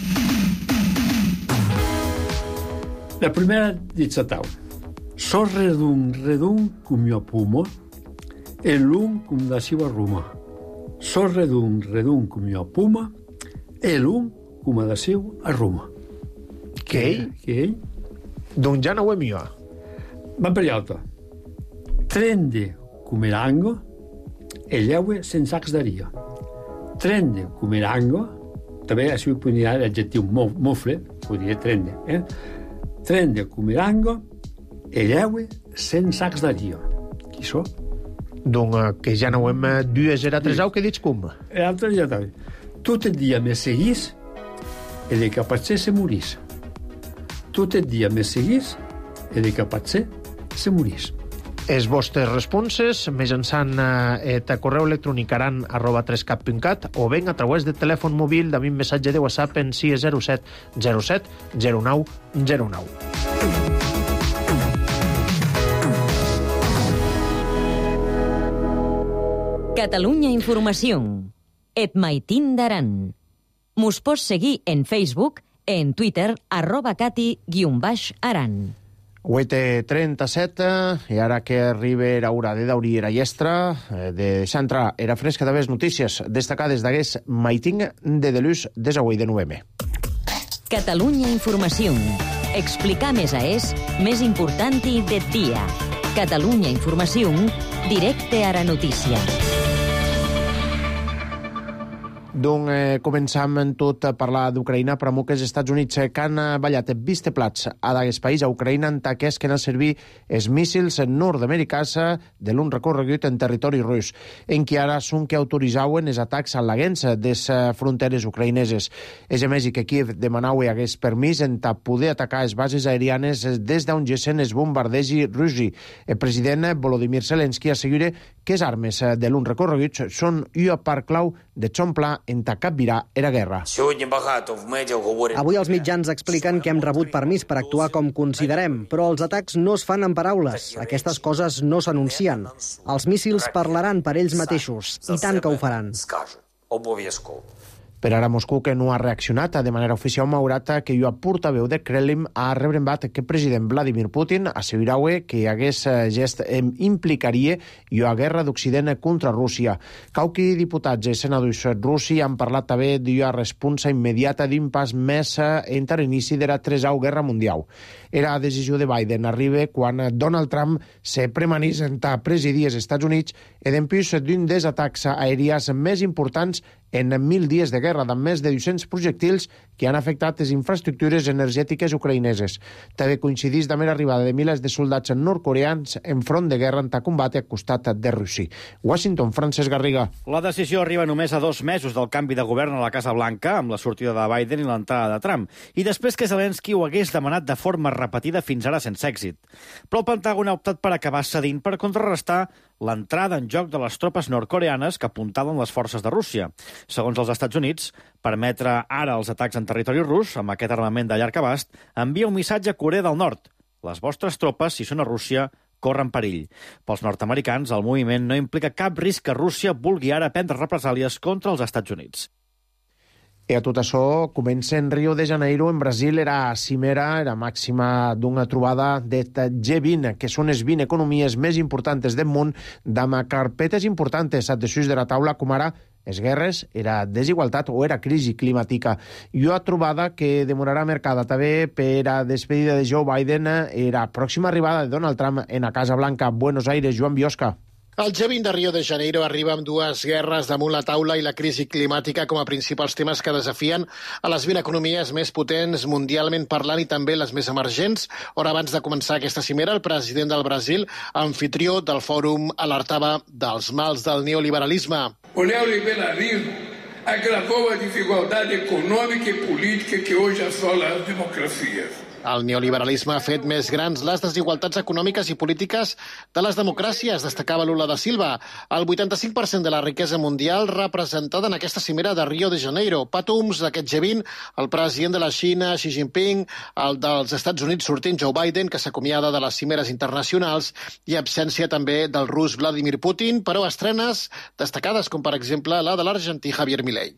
La primera dit a tau. So redum cum jo pumo, el lung cum da siva ruma. So redum cum jo puma, el lung cum da siu a ruma. Què? Doncs ja no ho hem jo. Va per alta. Trende cum erango, e lleue sense axdaria. Trende cum erango, també així podria l'adjectiu mofle, podria trende. Trende cum erango, e lleue sense axdaria. Qui so? Donc, que ja no ho hem dues era tres au, que dits com? L'altre ja també. Tot el dia me seguís e de capatzer se morís. Tot el dia me seguís e de capatzer se morís. Els vostres responses mitjançant el correu electrònic aran@3cat.cat o ben a través del telèfon mòbil d'un missatge de WhatsApp en 607 07 09 09. Catalunya Informació. Et maitin d'Aran. Mos pots seguir en Facebook, en Twitter, @cati_aran. 8:37, i ara que arriba l'hora de daurir era llestra, de deixar entrar era fresca de les notícies destacades d'aquest maiting de Delús des avui de novembre. Catalunya Informació. Explicar més més important del dia. Catalunya Informació, directe a la notícia. Donc, començam en tot a parlar d'Ucraïna, però molt que els Estats Units que han ballat visteplats a d'aquest país, a Ucraïna, en taques que han servit els míssils nord-americans de l'un recorregut en territori rus, en què ara són que autoritzauen els atacs al·leguents des fronteres ucraïneses. És a més que Kiev demanau hagués permís en poder atacar les bases aèrianes des d'on gessen els bombardegi russi. El president Volodymyr Zelensky assegura que les armes de l'un recorregut són una part clau de xomplar en capgirar era guerra. Avui els mitjans expliquen que hem rebut permís per actuar com considerem, però els atacs no es fan amb paraules. Aquestes coses no s'anuncien. Els míssils parlaran per ells mateixos, i tant que ho faran. Per ara Moscou, que no ha reaccionat de manera oficial, malgrat que jo portaveu de Kremlin ha rebrevat que el president Vladimir Putin asseguraue que aquest gest implicaria la guerra d'Occident contra Rússia. Quauqui diputats i senadors russi han parlat també de la responsa immediata d'un pas més entre l'inici de la Tercera Guerra Mundial. Era decisió de Biden arriba quan Donald Trump se premanís a presidir els Estats Units i d'empús d'un dels atacs aèries més importants en 1.000 dies de guerra, amb més de 200 projectils que han afectat les infraestructures energètiques ucraïneses. També coincidís amb l'arribada de milers de soldats nord-coreans en front de guerra a combat al costat de Rússia. Washington, Francesc Garriga. La decisió arriba només a 2 mesos del canvi de govern a la Casa Blanca, amb la sortida de Biden i l'entrada de Trump, i després que Zelensky ho hagués demanat de forma repetida fins ara sense èxit. Però el Pentàgon ha optat per acabar cedint per contrarrestar l'entrada en joc de les tropes nord-coreanes que apuntalen les forces de Rússia. Segons els Estats Units, permetre ara els atacs en territori rus, amb aquest armament de llarg abast, envia un missatge a Corea del Nord. Les vostres tropes, si són a Rússia, corren perill. Pels nord-americans, el moviment no implica cap risc que Rússia vulgui ara prendre represàlies contra els Estats Units. I a tot això comença en Rio de Janeiro, en Brasil. Era cimera, era màxima d'una trobada de G20, que són les 20 economies més importants del món, amb carpetes importants adessuis de la taula, com ara les guerres, era desigualtat o era crisi climàtica. I una trobada que demorarà marcada també per a despedida de Joe Biden i la pròxima arribada de Donald Trump en la Casa Blanca, Buenos Aires. Joan Biosca. El G20 de Rio de Janeiro arriba amb 2 guerres damunt la taula i la crisi climàtica com a principals temes que desafien a les 20 economies més potents mundialment parlant i també les més emergents. Hora abans de començar aquesta cimera, el president del Brasil, anfitrió del fòrum, alertava dels mals del neoliberalisme. O neoliberalismo agravou a desigualdade econômica e política que hoje assola as democracias. El neoliberalisme ha fet més grans les desigualtats econòmiques i polítiques de les democràcies, destacava Lula da Silva. El 85% de la riquesa mundial representada en aquesta cimera de Rio de Janeiro. Pàtums d'aquest G20, el president de la Xina, Xi Jinping, el dels Estats Units sortint Joe Biden, que s'acomiada de les cimeres internacionals, i absència també del rus Vladimir Putin, però estrenes destacades, com per exemple la de l'argentí Javier Milei.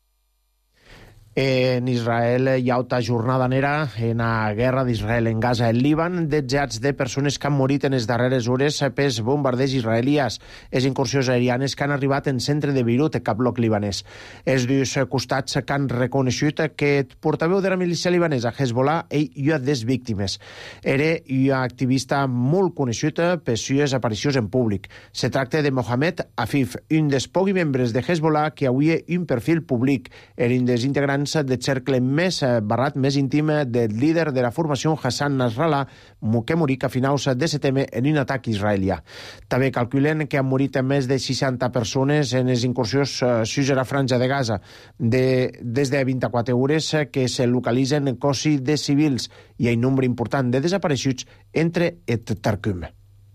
En Israel hi ha alta jornada nera en la guerra d'Israel en Gaza. El Líban, detzats de persones que han morit en les darreres hores pels bombardeigs israelians. Les incursions aèrianes que han arribat en centre de Beirut, cap bloc libanès. Els dos costats que han reconegut que el portaveu de la milícia libanesa, Hezbollah, hi ha des víctimes. Era un activista molt conegut per les seves aparicions en públic. Se tracta de Mohamed Afif, un dels pocs membres de Hezbollah que havia un perfil públic. Era un dels integrants de cercle més barrat, més íntim del líder de la formació Hassan Nasrallah, que morí a finals de setembre en un atac israelià. També calculen que han morit més de 60 persones en les incursions sus a la franja de Gaza. Des de 24 hores que se localitzen cossi de civils i hi ha un nombre important de desapareixuts entre el Tarkum.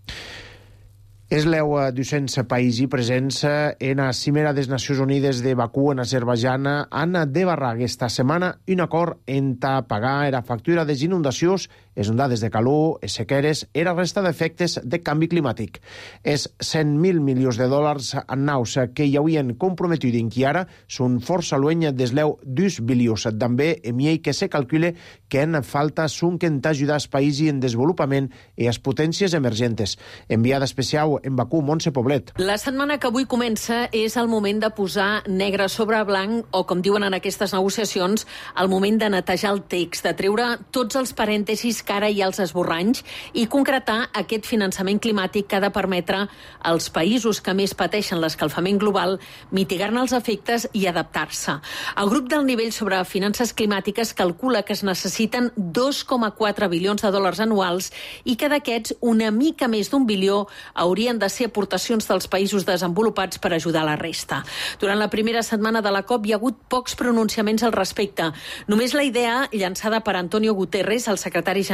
És l'eu 200 països presents en la cimera de les Nacions Unides de Bakú, en Azerbaidjan, han de barrar aquesta setmana un acord en pagar la factura de les inundacions, les ondades de calor, les sequeres i la resta d'efectes de canvi climàtic. És 100.000 milions de dòlars en naus que hi havien comprometut i que ara són força lluny des l'eu 2 bilions. També en llei que se calcula que en falta són que ajudar els països en desenvolupament i les potències emergents. Enviada especial en Bakú, Montse Poblet. La setmana que avui comença és el moment de posar negre sobre blanc, o com diuen en aquestes negociacions, el moment de netejar el text, de treure tots els parèntesis que ara hi ha als esborranys i concretar aquest finançament climàtic que ha de permetre als països que més pateixen l'escalfament global mitigar-ne els efectes i adaptar-se. El grup del nivell sobre finances climàtiques calcula que es necessiten 2,4 bilions de dòlars anuals i que d'aquests una mica més d'1 bilió haurien de ser aportacions dels països desenvolupats per ajudar la resta. Durant la primera setmana de la COP hi ha hagut pocs pronunciaments al respecte. Només la idea llançada per Antonio Guterres, el secretari general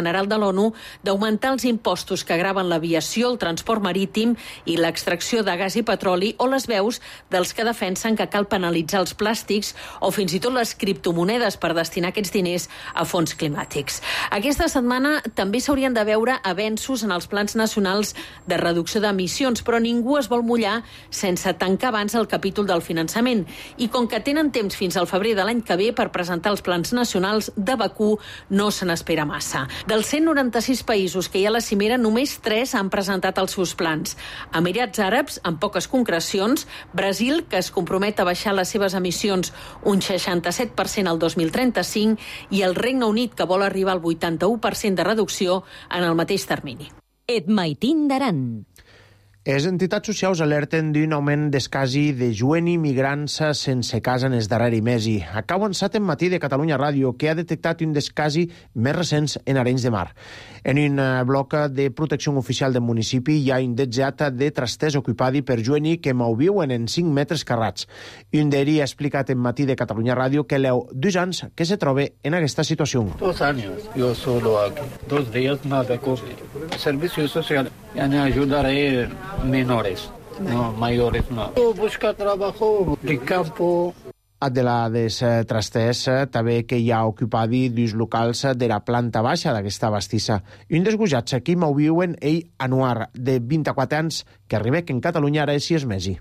General de l'ONU d'augmentar els impostos que graven l'aviació, el transport marítim i l'extracció de gas i petroli, o les veus dels que defensen que cal penalitzar els plàstics o fins i tot les criptomonedes per destinar aquests diners a fons climàtics. Aquesta setmana també s'haurien de veure avenços en els plans nacionals de reducció d'emissions, però ningú es vol mullar sense tancar abans el capítol del finançament. I com que tenen temps fins al febrer de l'any que ve per presentar els plans nacionals, de Bakú no se n'espera massa. Dels 196 països que hi ha a la cimera, només 3 han presentat els seus plans. Emirats Àrabs, amb poques concrecions, Brasil, que es compromet a baixar les seves emissions un 67% al 2035, i el Regne Unit, que vol arribar al 81% de reducció en el mateix termini. Et maitin d'Aran. Les entitats socials alerten d'un augment d'escasi de jueni migrants sense casa en el darrer mes. Acau avançat en Matí de Catalunya Ràdio, que ha detectat un descasi més recents en Arenys de Mar. En un bloc de protecció oficial del municipi hi ha un detzat de trasters ocupadi per jueni que viuen en 5 metres carrats. Un d'ells ha explicat en Matí de Catalunya Ràdio que l'eu 2 anys que se troba en aquesta situació. 2 años, yo solo aquí. 2 días nada cobre. Servicio social, ya me ayudaré menores, no mayores no. Buscar trabajo de campo. De la des trasters també que hi ha ocupadi dos locals de la planta baixa d'aquesta bastissa. Un dels gujats aquí viuen ell Anuar, de 24 anys, que arriba en Catalunya ara és 6 mesos.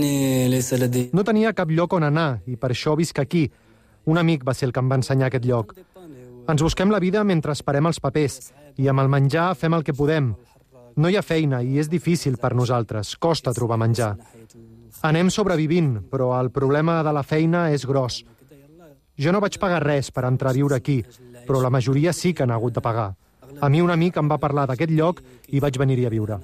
No tenia cap lloc on anar i per això visc aquí. Un amic va ser el que em va ensenyar aquest lloc. Ens busquem la vida mentre esperem els papers i amb el menjar fem el que podem. No hi ha feina i és difícil per nosaltres. Costa trobar menjar. Anem sobrevivint, però el problema de la feina és gros. Jo no vaig pagar res per entrar a viure aquí, però la majoria sí que han hagut de pagar. A mi un amic em va parlar d'aquest lloc i vaig venir-hi a viure.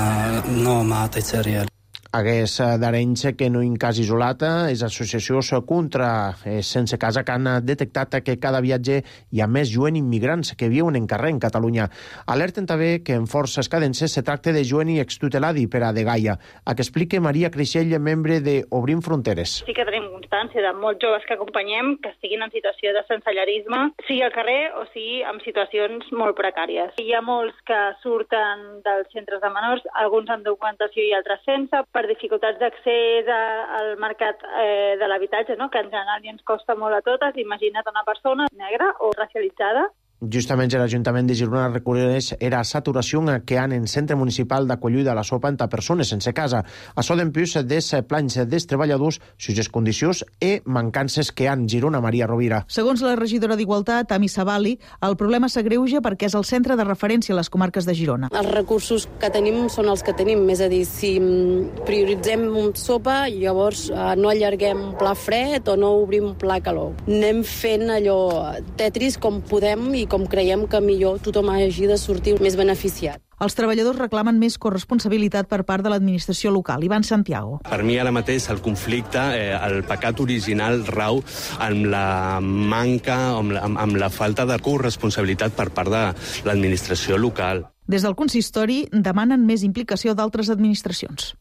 Hagués d'Arenys que no en cas isolat, és associacions contra sense casa que han detectat que cada viatge hi ha més jovent immigrants que viuen en carrer en Catalunya. Alerten també que en forces cadences se tracta de jovent extuteladi per a de Gaia, a que explica Maria Creixell, membre de Obrim Fronteres. Sí que tenim constància de molts joves que acompanyem que estiguin en situació de sensellarisme, sigui al carrer o sigui en situacions molt precàries. Hi ha molts que surten dels centres de menors, alguns amb documentació i altres sense, per dificultats d'accés al mercat de l'habitatge, no? Que en general ens costa molt a totes. Imagina't una persona negra o racialitzada. Justament l'Ajuntament de Girona reconeix la saturació que han en centre municipal d'acollida a la sopa entre persones sense casa. Això d'empús des plans dels treballadors, sus condicions i mancances que han Girona. Maria Rovira. Segons la regidora d'Igualtat, Ami Sabali, el problema s'agreuja perquè és el centre de referència a les comarques de Girona. Els recursos que tenim són els que tenim, és a dir, si prioritzem sopa, llavors no allarguem un pla fred o no obrim un pla calor. Anem fent allò tetris com podem i com creiem que millor tothom hagi de sortir més beneficiat. Els treballadors reclamen més corresponsabilitat per part de l'administració local. Ivan Santiago. Per mi ara mateix el conflicte, el pecat original rau en la manca, amb la falta de corresponsabilitat per part de l'administració local. Des del consistori demanen més implicació d'altres administracions.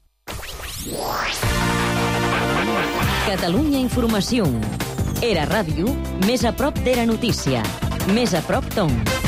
Catalunya Informació. Era ràdio, més a prop d'Era Notícia. Més a prop Tom.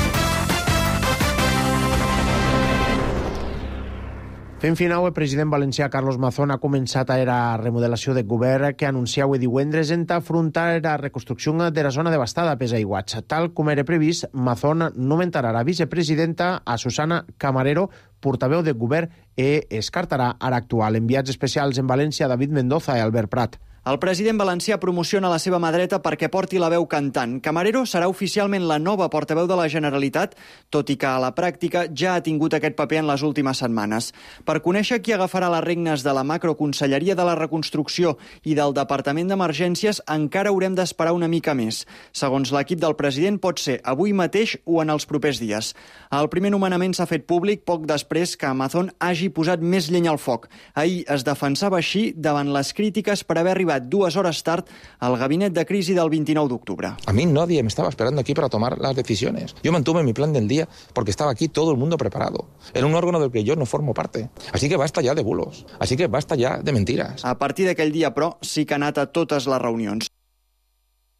Fent final, el president valencià Carlos Mazón ha començat a la remodelació del govern que anunciava divendres en afrontar la reconstrucció de la zona devastada per aiguats. Tal com era previst, Mazón nomentarà la vicepresidenta a Susana Camarero, portaveu del govern, i descartarà ara actual. Enviats especials en València, David Mendoza i Albert Prat. El president valencià promociona la seva mà dreta perquè porti la veu cantant. Camarero serà oficialment la nova portaveu de la Generalitat, tot i que a la pràctica ja ha tingut aquest paper en les últimes setmanes. Per conèixer qui agafarà les regnes de la macroconselleria de la reconstrucció i del Departament d'Emergències encara haurem d'esperar una mica més. Segons l'equip del president, pot ser avui mateix o en els propers dies. El primer nomenament s'ha fet públic poc després que Mazón hagi posat més llenya al foc. Ahir es defensava així davant les crítiques per haver arribat 2 hores tard al gabinet de crisi del 29 d'octubre. A mí nadie me estaba esperando aquí para tomar las decisiones. Yo mantuve mi plan del día porque estaba aquí todo el mundo preparado. Era un órgano del que yo no formo parte. Así que basta ya de bulos. Así que basta ya de mentiras. A partir d'aquell dia, però, sí que ha anat a totes les reunions.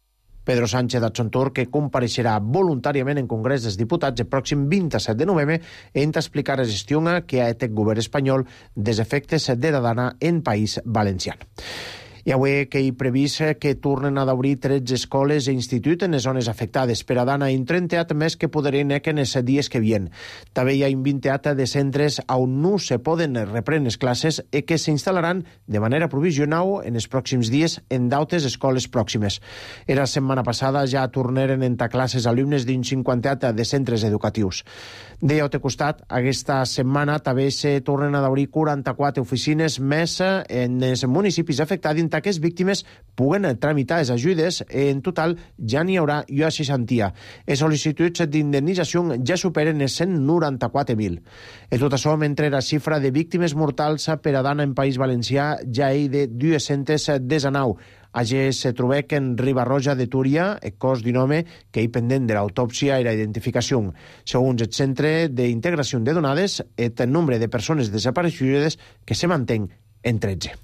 Pedro Sánchez Adjuntor, que compareixerà voluntàriament en Congrés dels Diputats el pròxim 27 de novembre en explicar la gestió que ha fet el govern espanyol dels efectes de la dana en País Valencià. Hi ha avui que hi previst que tornen a d'obrir 13 escoles i instituts en les zones afectades per a dana i 30 més que podrien en els dies que vien. També hi ha un 20 de centres on no se poden reprendre les classes i que s'instal·laran de manera provisional en els pròxims dies en d'altres escoles pròximes. Era la setmana passada ja tornaren a entrar classes alumnes d'un 50 de centres educatius. De altre costat, aquesta setmana també se tornen a d'obrir 44 oficines més en els municipis afectats i que les víctimes puguen tramitar les ajudes. En total ja n'hi haurà una 60. Les sol·licituds d'indemnització ja superen els 194.000. I tot això mentre la xifra de víctimes mortals per a dana en País Valencià ja és de 219. Allí se troba que en Ribarroja de Túria, el cos d'un home que hi pendent de l'autòpsia i la identificació. Segons el Centre d'Integració de Donades, el nombre de persones desapareixudes que se mantén en 13.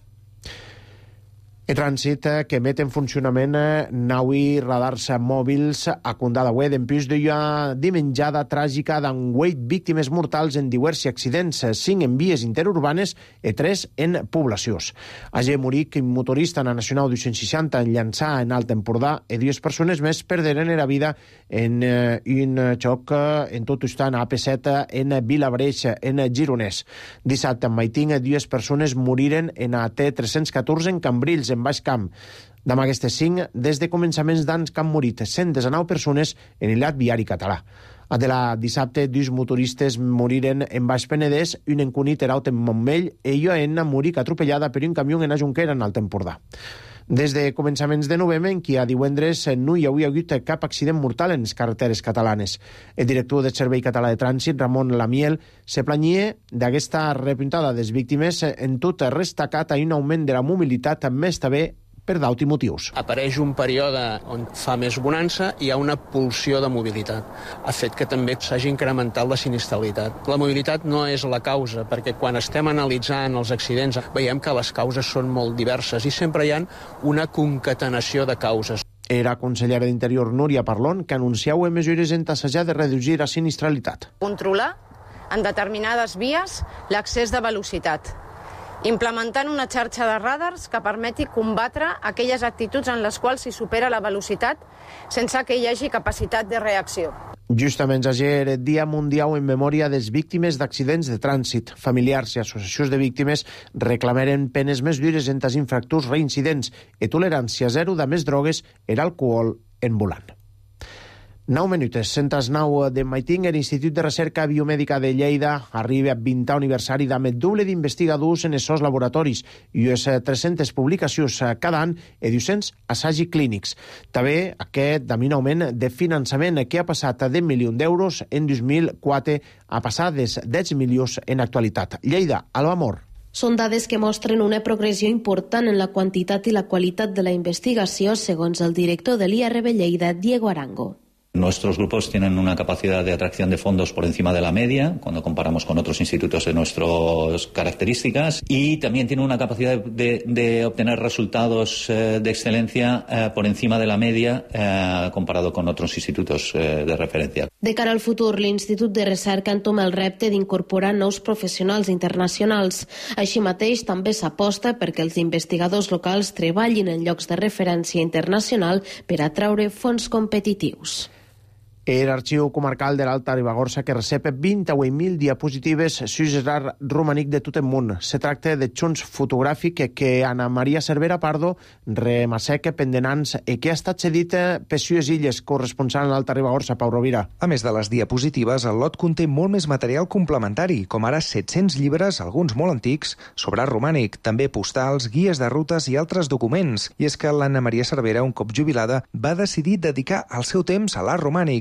El trànsit que met en funcionament naui radars mòbils a Condada-Ué d'empús d'una dimenjada tràgica d'engueit víctimes mortals en diversos accidents, 5 en vies interurbanes i 3 en poblacions. Allí Muric, un motorista en la Nacional 260 en Llançà, en Alt Empordà, i 2 persones més perderen la vida en un xoc en tot estant a AP7 en Vilabreix, en Gironès. Dissabte en Maiting, 2 persones moriren en a T314 en Cambrils, en Baix Camp. D'amb aquestes 5, des de començaments d'anys que han morit 119 persones en l'hilat viari català. A de la dissabte, 2 motoristes moriren en Baix Penedès, un en Cunit Eraut en Montmell i una moric atropellada per un camió en a Junquera, en Alt Empordà. Des de començaments de novembre, en què a divendres no hi havia hagut cap accident mortal en les carreteres catalanes. El director del Servei Català de Trànsit, Ramon Lamiel, se planyia d'aquesta repuntada des víctimes en tot destacat a un augment de la mobilitat més també per d'altres motius. Apareix un període on fa més bonança i hi ha una pulsió de mobilitat. Ha fet que també s'hagi incrementat la sinistralitat. La mobilitat no és la causa, perquè quan estem analitzant els accidents veiem que les causes són molt diverses i sempre hi ha una concatenació de causes. Era consellera d'Interior Núria Parlon que anunciava mesures en tassejar de reduir la sinistralitat. Controlar en determinades vies l'accés de velocitat, implementant una xarxa de radars que permeti combatre aquelles actituds en les quals s'hi supera la velocitat sense que hi hagi capacitat de reacció. Justament ahir el Dia Mundial en memòria de les víctimes d'accidents de trànsit. Familiars i associacions de víctimes reclamaren penes més dures en els infractors reincidents i tolerància zero de més drogues i alcohol en volant. 9 minuts. Centres 9 de Maiting, l'Institut de Recerca Biomèdica de Lleida arriba a 20 aniversari d'amb doble d'investigadors en els seus laboratoris i unes 300 publicacions cada any i 200 assajos clínics. També aquest amb un augment de finançament que ha passat de 1 milió d'euros en 2004 a passar dels 10 milions en actualitat. Lleida, Alba Mor. Són dades que mostren una progressió important en la quantitat i la qualitat de la investigació, segons el director de l'IRB Lleida, Diego Arango. Nuestros grupos tienen una capacidad de atracción de fondos por encima de la media cuando comparamos con otros institutos de nuestras características y también tienen una capacidad de obtener resultados de excelencia por encima de la media comparado con otros institutos de referencia. De cara al futur, l'Institut de Recerca entoma el repte d'incorporar nous professionals internacionals. Així mateix, també s'aposta perquè els investigadors locals treballin en llocs de referència internacional per atraure fons competitius. L'Arxiu Comarcal de l'Alta Ribagorça que recep 28.000 diapositives sus l'art romànic de tot el món. Se tracta de xons fotogràfic que Ana Maria Cervera Pardo remassec pendenants i que ha estat cedit per Sues Illes, corresponsal en l'Alta Ribagorça, Pau Rovira. A més de les diapositives, el lot conté molt més material complementari, com ara 700 llibres, alguns molt antics, sobre art romànic, també postals, guies de rutes i altres documents. I és que l'Anna Maria Cervera, un cop jubilada, va decidir dedicar el seu temps a l'art romànic.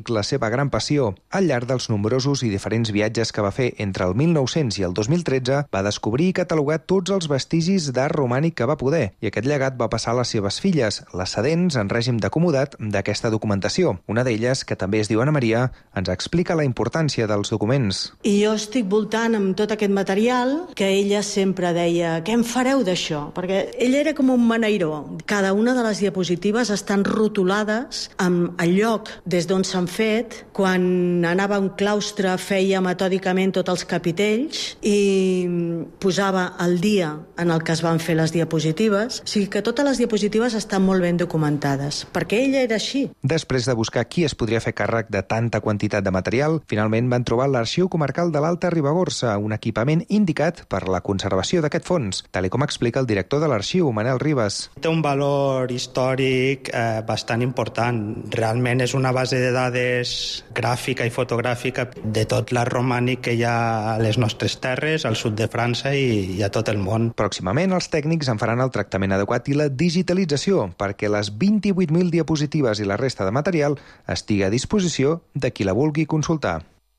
la seva gran passió. Al llarg dels nombrosos i diferents viatges que va fer entre el 1900 i el 2013, va descobrir i catalogar tots els vestigis d'art romànic que va poder, i aquest llegat va passar a les seves filles, les cedents en règim de comodat d'aquesta documentació. Una d'elles, que també es diu Anna Maria, ens explica la importància dels documents. I jo estic voltant amb tot aquest material que ella sempre deia, què en fareu d'això? Perquè ella era com un beneiró. Cada una de les diapositives estan rotulades amb el lloc des d'on s'han fet. Quan anava a un claustre feia metòdicament tots els capitells i posava el dia en el que es van fer les diapositives. O sigui que totes les diapositives estan molt ben documentades, perquè ella era així. Després de buscar qui es podria fer càrrec de tanta quantitat de material, finalment van trobar l'Arxiu Comarcal de l'Alta Ribagorça, un equipament indicat per la conservació d'aquest fons, tal com explica el director de l'arxiu, Manel Ribas. Té un valor històric bastant important. Realment és una base de dades gràfica i fotogràfica de tot l'art romànic que hi ha a les nostres terres, al sud de França i a tot el món. Pròximament els tècnics en faran el tractament adequat i la digitalització perquè les 28.000 diapositives i la resta de material estigui a disposició de qui la vulgui consultar.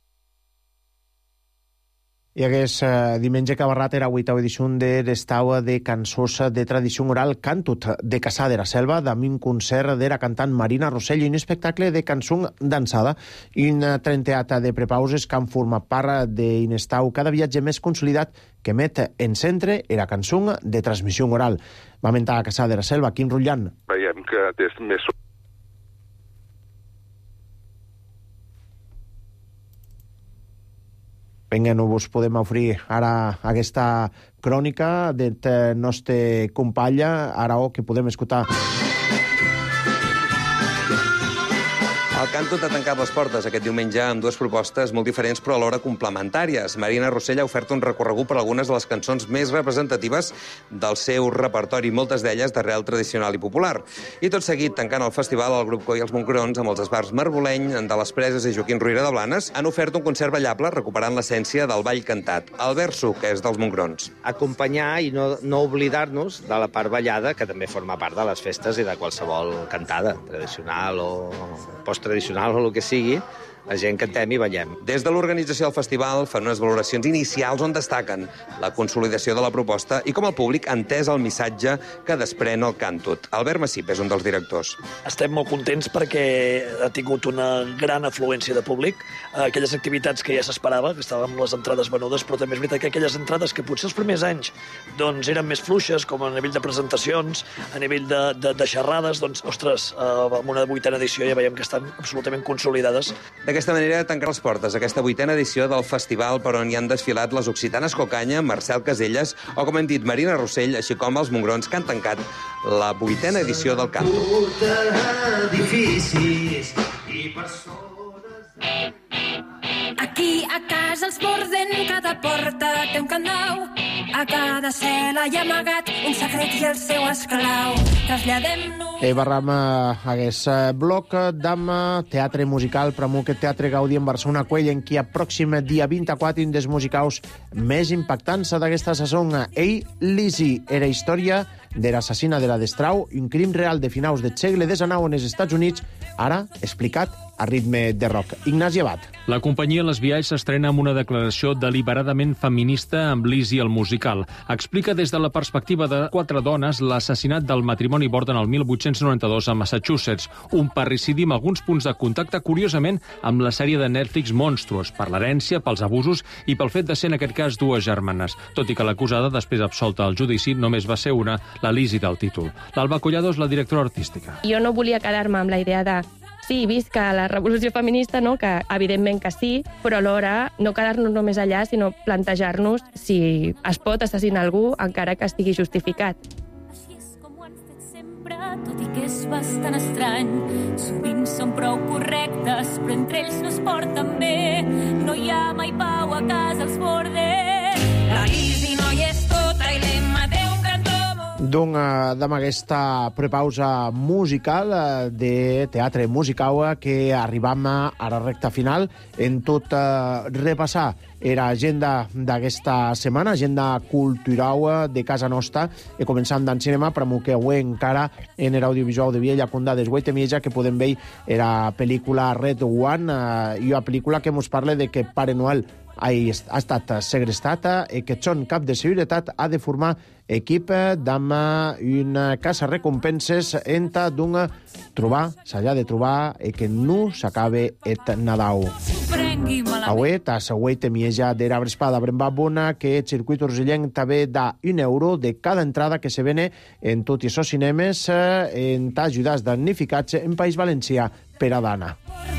I aquest diumenge que ha barrat era 8a edició de l'estaua de cançons de tradició oral Cantut de Caçà de la Selva, amb un concert de la cantant Marina Rossell i un espectacle de cançó dansada i una trentena de prepauses que han format part d'un estau cada viatge més consolidat que met en centre la cançó de transmissió oral. Va mentar a Caçà de la Selva, Quim Rutllant. Veiem que és més... Vinga, no vos podem oferir ara aquesta crònica del nostre company Araó, que podem escoltar. El Cantut ha tancat les portes aquest diumenge amb dues propostes molt diferents però alhora complementàries. Marina Rossell ha ofert un recorregut per algunes de les cançons més representatives del seu repertori, moltes d'elles d'arrel tradicional i popular. I tot seguit, tancant el festival, el grup Coi i els Moncrons, amb els esbars Marboleny, de les Preses i Joaquim Ruïra de Blanes, han ofert un concert ballable recuperant l'essència del ball cantat. El verso, que és dels Moncrons. Acompanyar i no oblidar-nos de la part ballada, que també forma part de les festes i de qualsevol cantada, tradicional o posttradicional o el que sigui, la gent cantem i ballem. Des de l'organització del festival fan unes valoracions inicials on destaquen la consolidació de la proposta i com el públic ha entès el missatge que desprèn el Cantut. Albert Massip és un dels directors. Estem molt contents perquè ha tingut una gran afluència de públic. Aquelles activitats que ja s'esperava, que estàvem les entrades venudes, però també és veritat que aquelles entrades que potser els primers anys doncs, eren més fluixes, com a nivell de presentacions, a nivell de xerrades, doncs, ostres, amb una 8a edició ja veiem que estan absolutament consolidades. D'aquesta manera tanca les portes aquesta 8a edició del festival per on hi han desfilat les occitanes Cocanya, Marcel Caselles o, com hem dit, Marina Rossell, així com els Moncrons, que han tancat la 8a edició del Cantut. Edificis i persones... Aquí a casa els borden, cada porta té un candau, a cada cel·la hi ha amagat un secret i el seu esclau. Traslladem-nos... Barram hagués bloc d'am teatre musical promou que Teatre Gaudí en Barcelona Quell, en qui a pròxim dia 24 un dels musicals més impactants d'aquesta saison. Lizzie era història de l'assassina de la Destrau, un crim real de finals del segle XIX en els Estats Units, ara explicat a ritme de rock. Ignasi Abad. La companyia Les Vialls s'estrena amb una declaració deliberadament feminista amb Lizzie, el musical. Explica des de la perspectiva de 4 dones l'assassinat del matrimoni Borden el 1892 a Massachusetts, un parricidi amb alguns punts de contacte, curiosament, amb la sèrie de Netflix Monstruos, per l'herència, pels abusos i pel fet de ser, en aquest cas, 2 germanes. Tot i que l'acusada, després absolta al judici, només va ser una, la Lizzie del títol. L'Alba Collado és la directora artística. Jo no volia quedar-me amb la idea de sí, visca la revolució feminista, no? Que evidentment que sí, però alhora no quedar-nos només allà, sinó plantejar-nos si es pot assassinar algú encara que estigui justificat. Així és com ho han fet sempre, tot i que és bastant estrany. Sovint són prou correctes, però entre ells no es porten bé. No hi ha mai pau a casa els Borden. La Lizzie no hi és tota i l'Emma té un cantó. Doncs amb aquesta prepausa musical de teatre musical que arribam a la recta final en tot repassar era agenda d'aquesta setmana, agenda cultural de casa nostra, i començant d'en cinema, però que avui encara en l'audiovisual de Viella Condà des 8 mitja que podem veure la pel·lícula Red One, i una pel·lícula que ens parla de que Pare Noel ha estat segrestat i que John, cap de seguretat, ha de formar equip amb una casa recompenses enta d'un trobar, s'ha de trobar i que no s'acabe et Nadal. Avui, a la 8 mitja de la vesprada, Brembabona, que el circuit urgellenc també da €1 de cada entrada que se vene en tots els cinemes en ajudar damnificats en País Valencià per a Dana.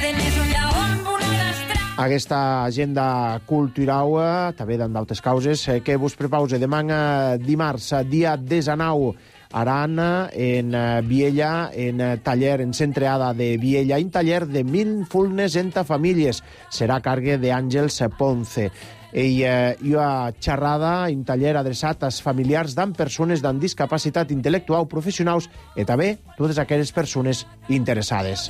Aquesta agenda cultural, també d'altres causes, que vos prepause demà dimarts, dia 19, Aran, en Viella, en taller, en centreada de Viella, en taller de mindfulness entre famílies. Serà càrrega d'Àngels Ponce. I una xerrada, un taller adreçat als familiars d'en persones amb discapacitat intel·lectual, professionals i també totes aquelles persones interessades.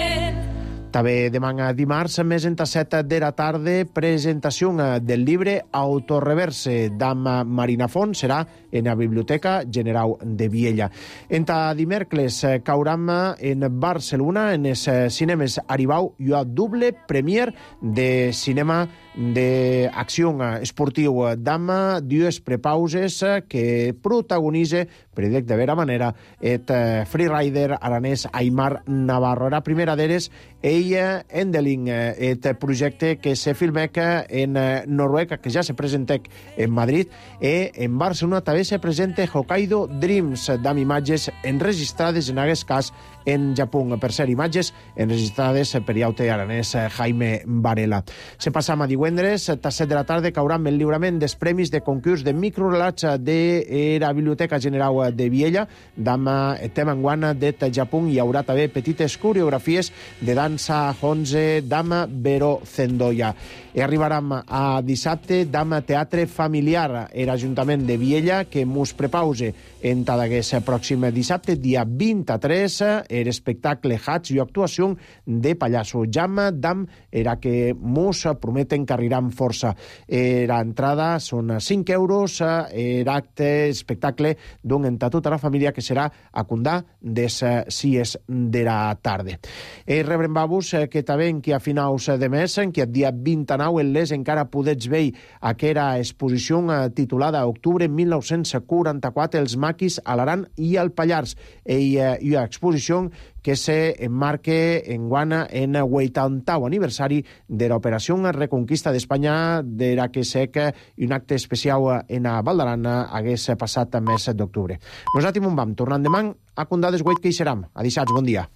També demà dimarts, més en 7 de la tarda, presentació del llibre Autorreverse d'Am Marina Font, serà en la Biblioteca General de Viella. Entre dimecres cauram en Barcelona, en els cinemes Aribau, i una doble premier de cinema d'acció esportiu d'Am, dues prepauses que protagonitza, per dir de vera manera, el freerider aranès Aimar Navarro. La primera d'elles, Endeling, el projecte que se filmeca en Noruega, que ja se presenta en Madrid, i en Barcelona també se presenta Hokkaido Dreams, amb imatges enregistrades, en aquest cas, en Japó, per ser imatges enregistrades per iaute aranès Jaime Varela. Se passam a divendres, a 7 de la tarda, caurà amb el lliurament dels premis de concurs de microrelats de la Biblioteca General de Viella, amb el tema enguana de Japó. Hi haurà també petites coreografies de dansa Honze d'Ama Vero Zendoya. I arribarem a dissabte d'Ama Teatre Familiar, l'Ajuntament de Viella, que mos prepause en tot aquest pròxim dissabte, dia 23, l'espectacle Hats i actuació de pallasso. Jam d'Am era que mos prometen que arribaran força. L'entrada són 5 euros, l'acte, espectacle d'un entre tota la família que serà a Condà des 6 de la tarda. Rebrem babus que també en qui a finals de mes, en qui el dia 29 en les encara podets veure aquella exposició titulada Octubre 1944, els maquis a l'Aran i al Pallars. I una exposició que se enmarque en guana en 80è aniversari de l'operació Reconquista d'Espanya, de la que sé que un acte especial en a Val d'Aran hagués passat el mes d'octubre. Nosaltres vam tornant demà a Condà des 8 que hi serem. A dissabte, bon dia.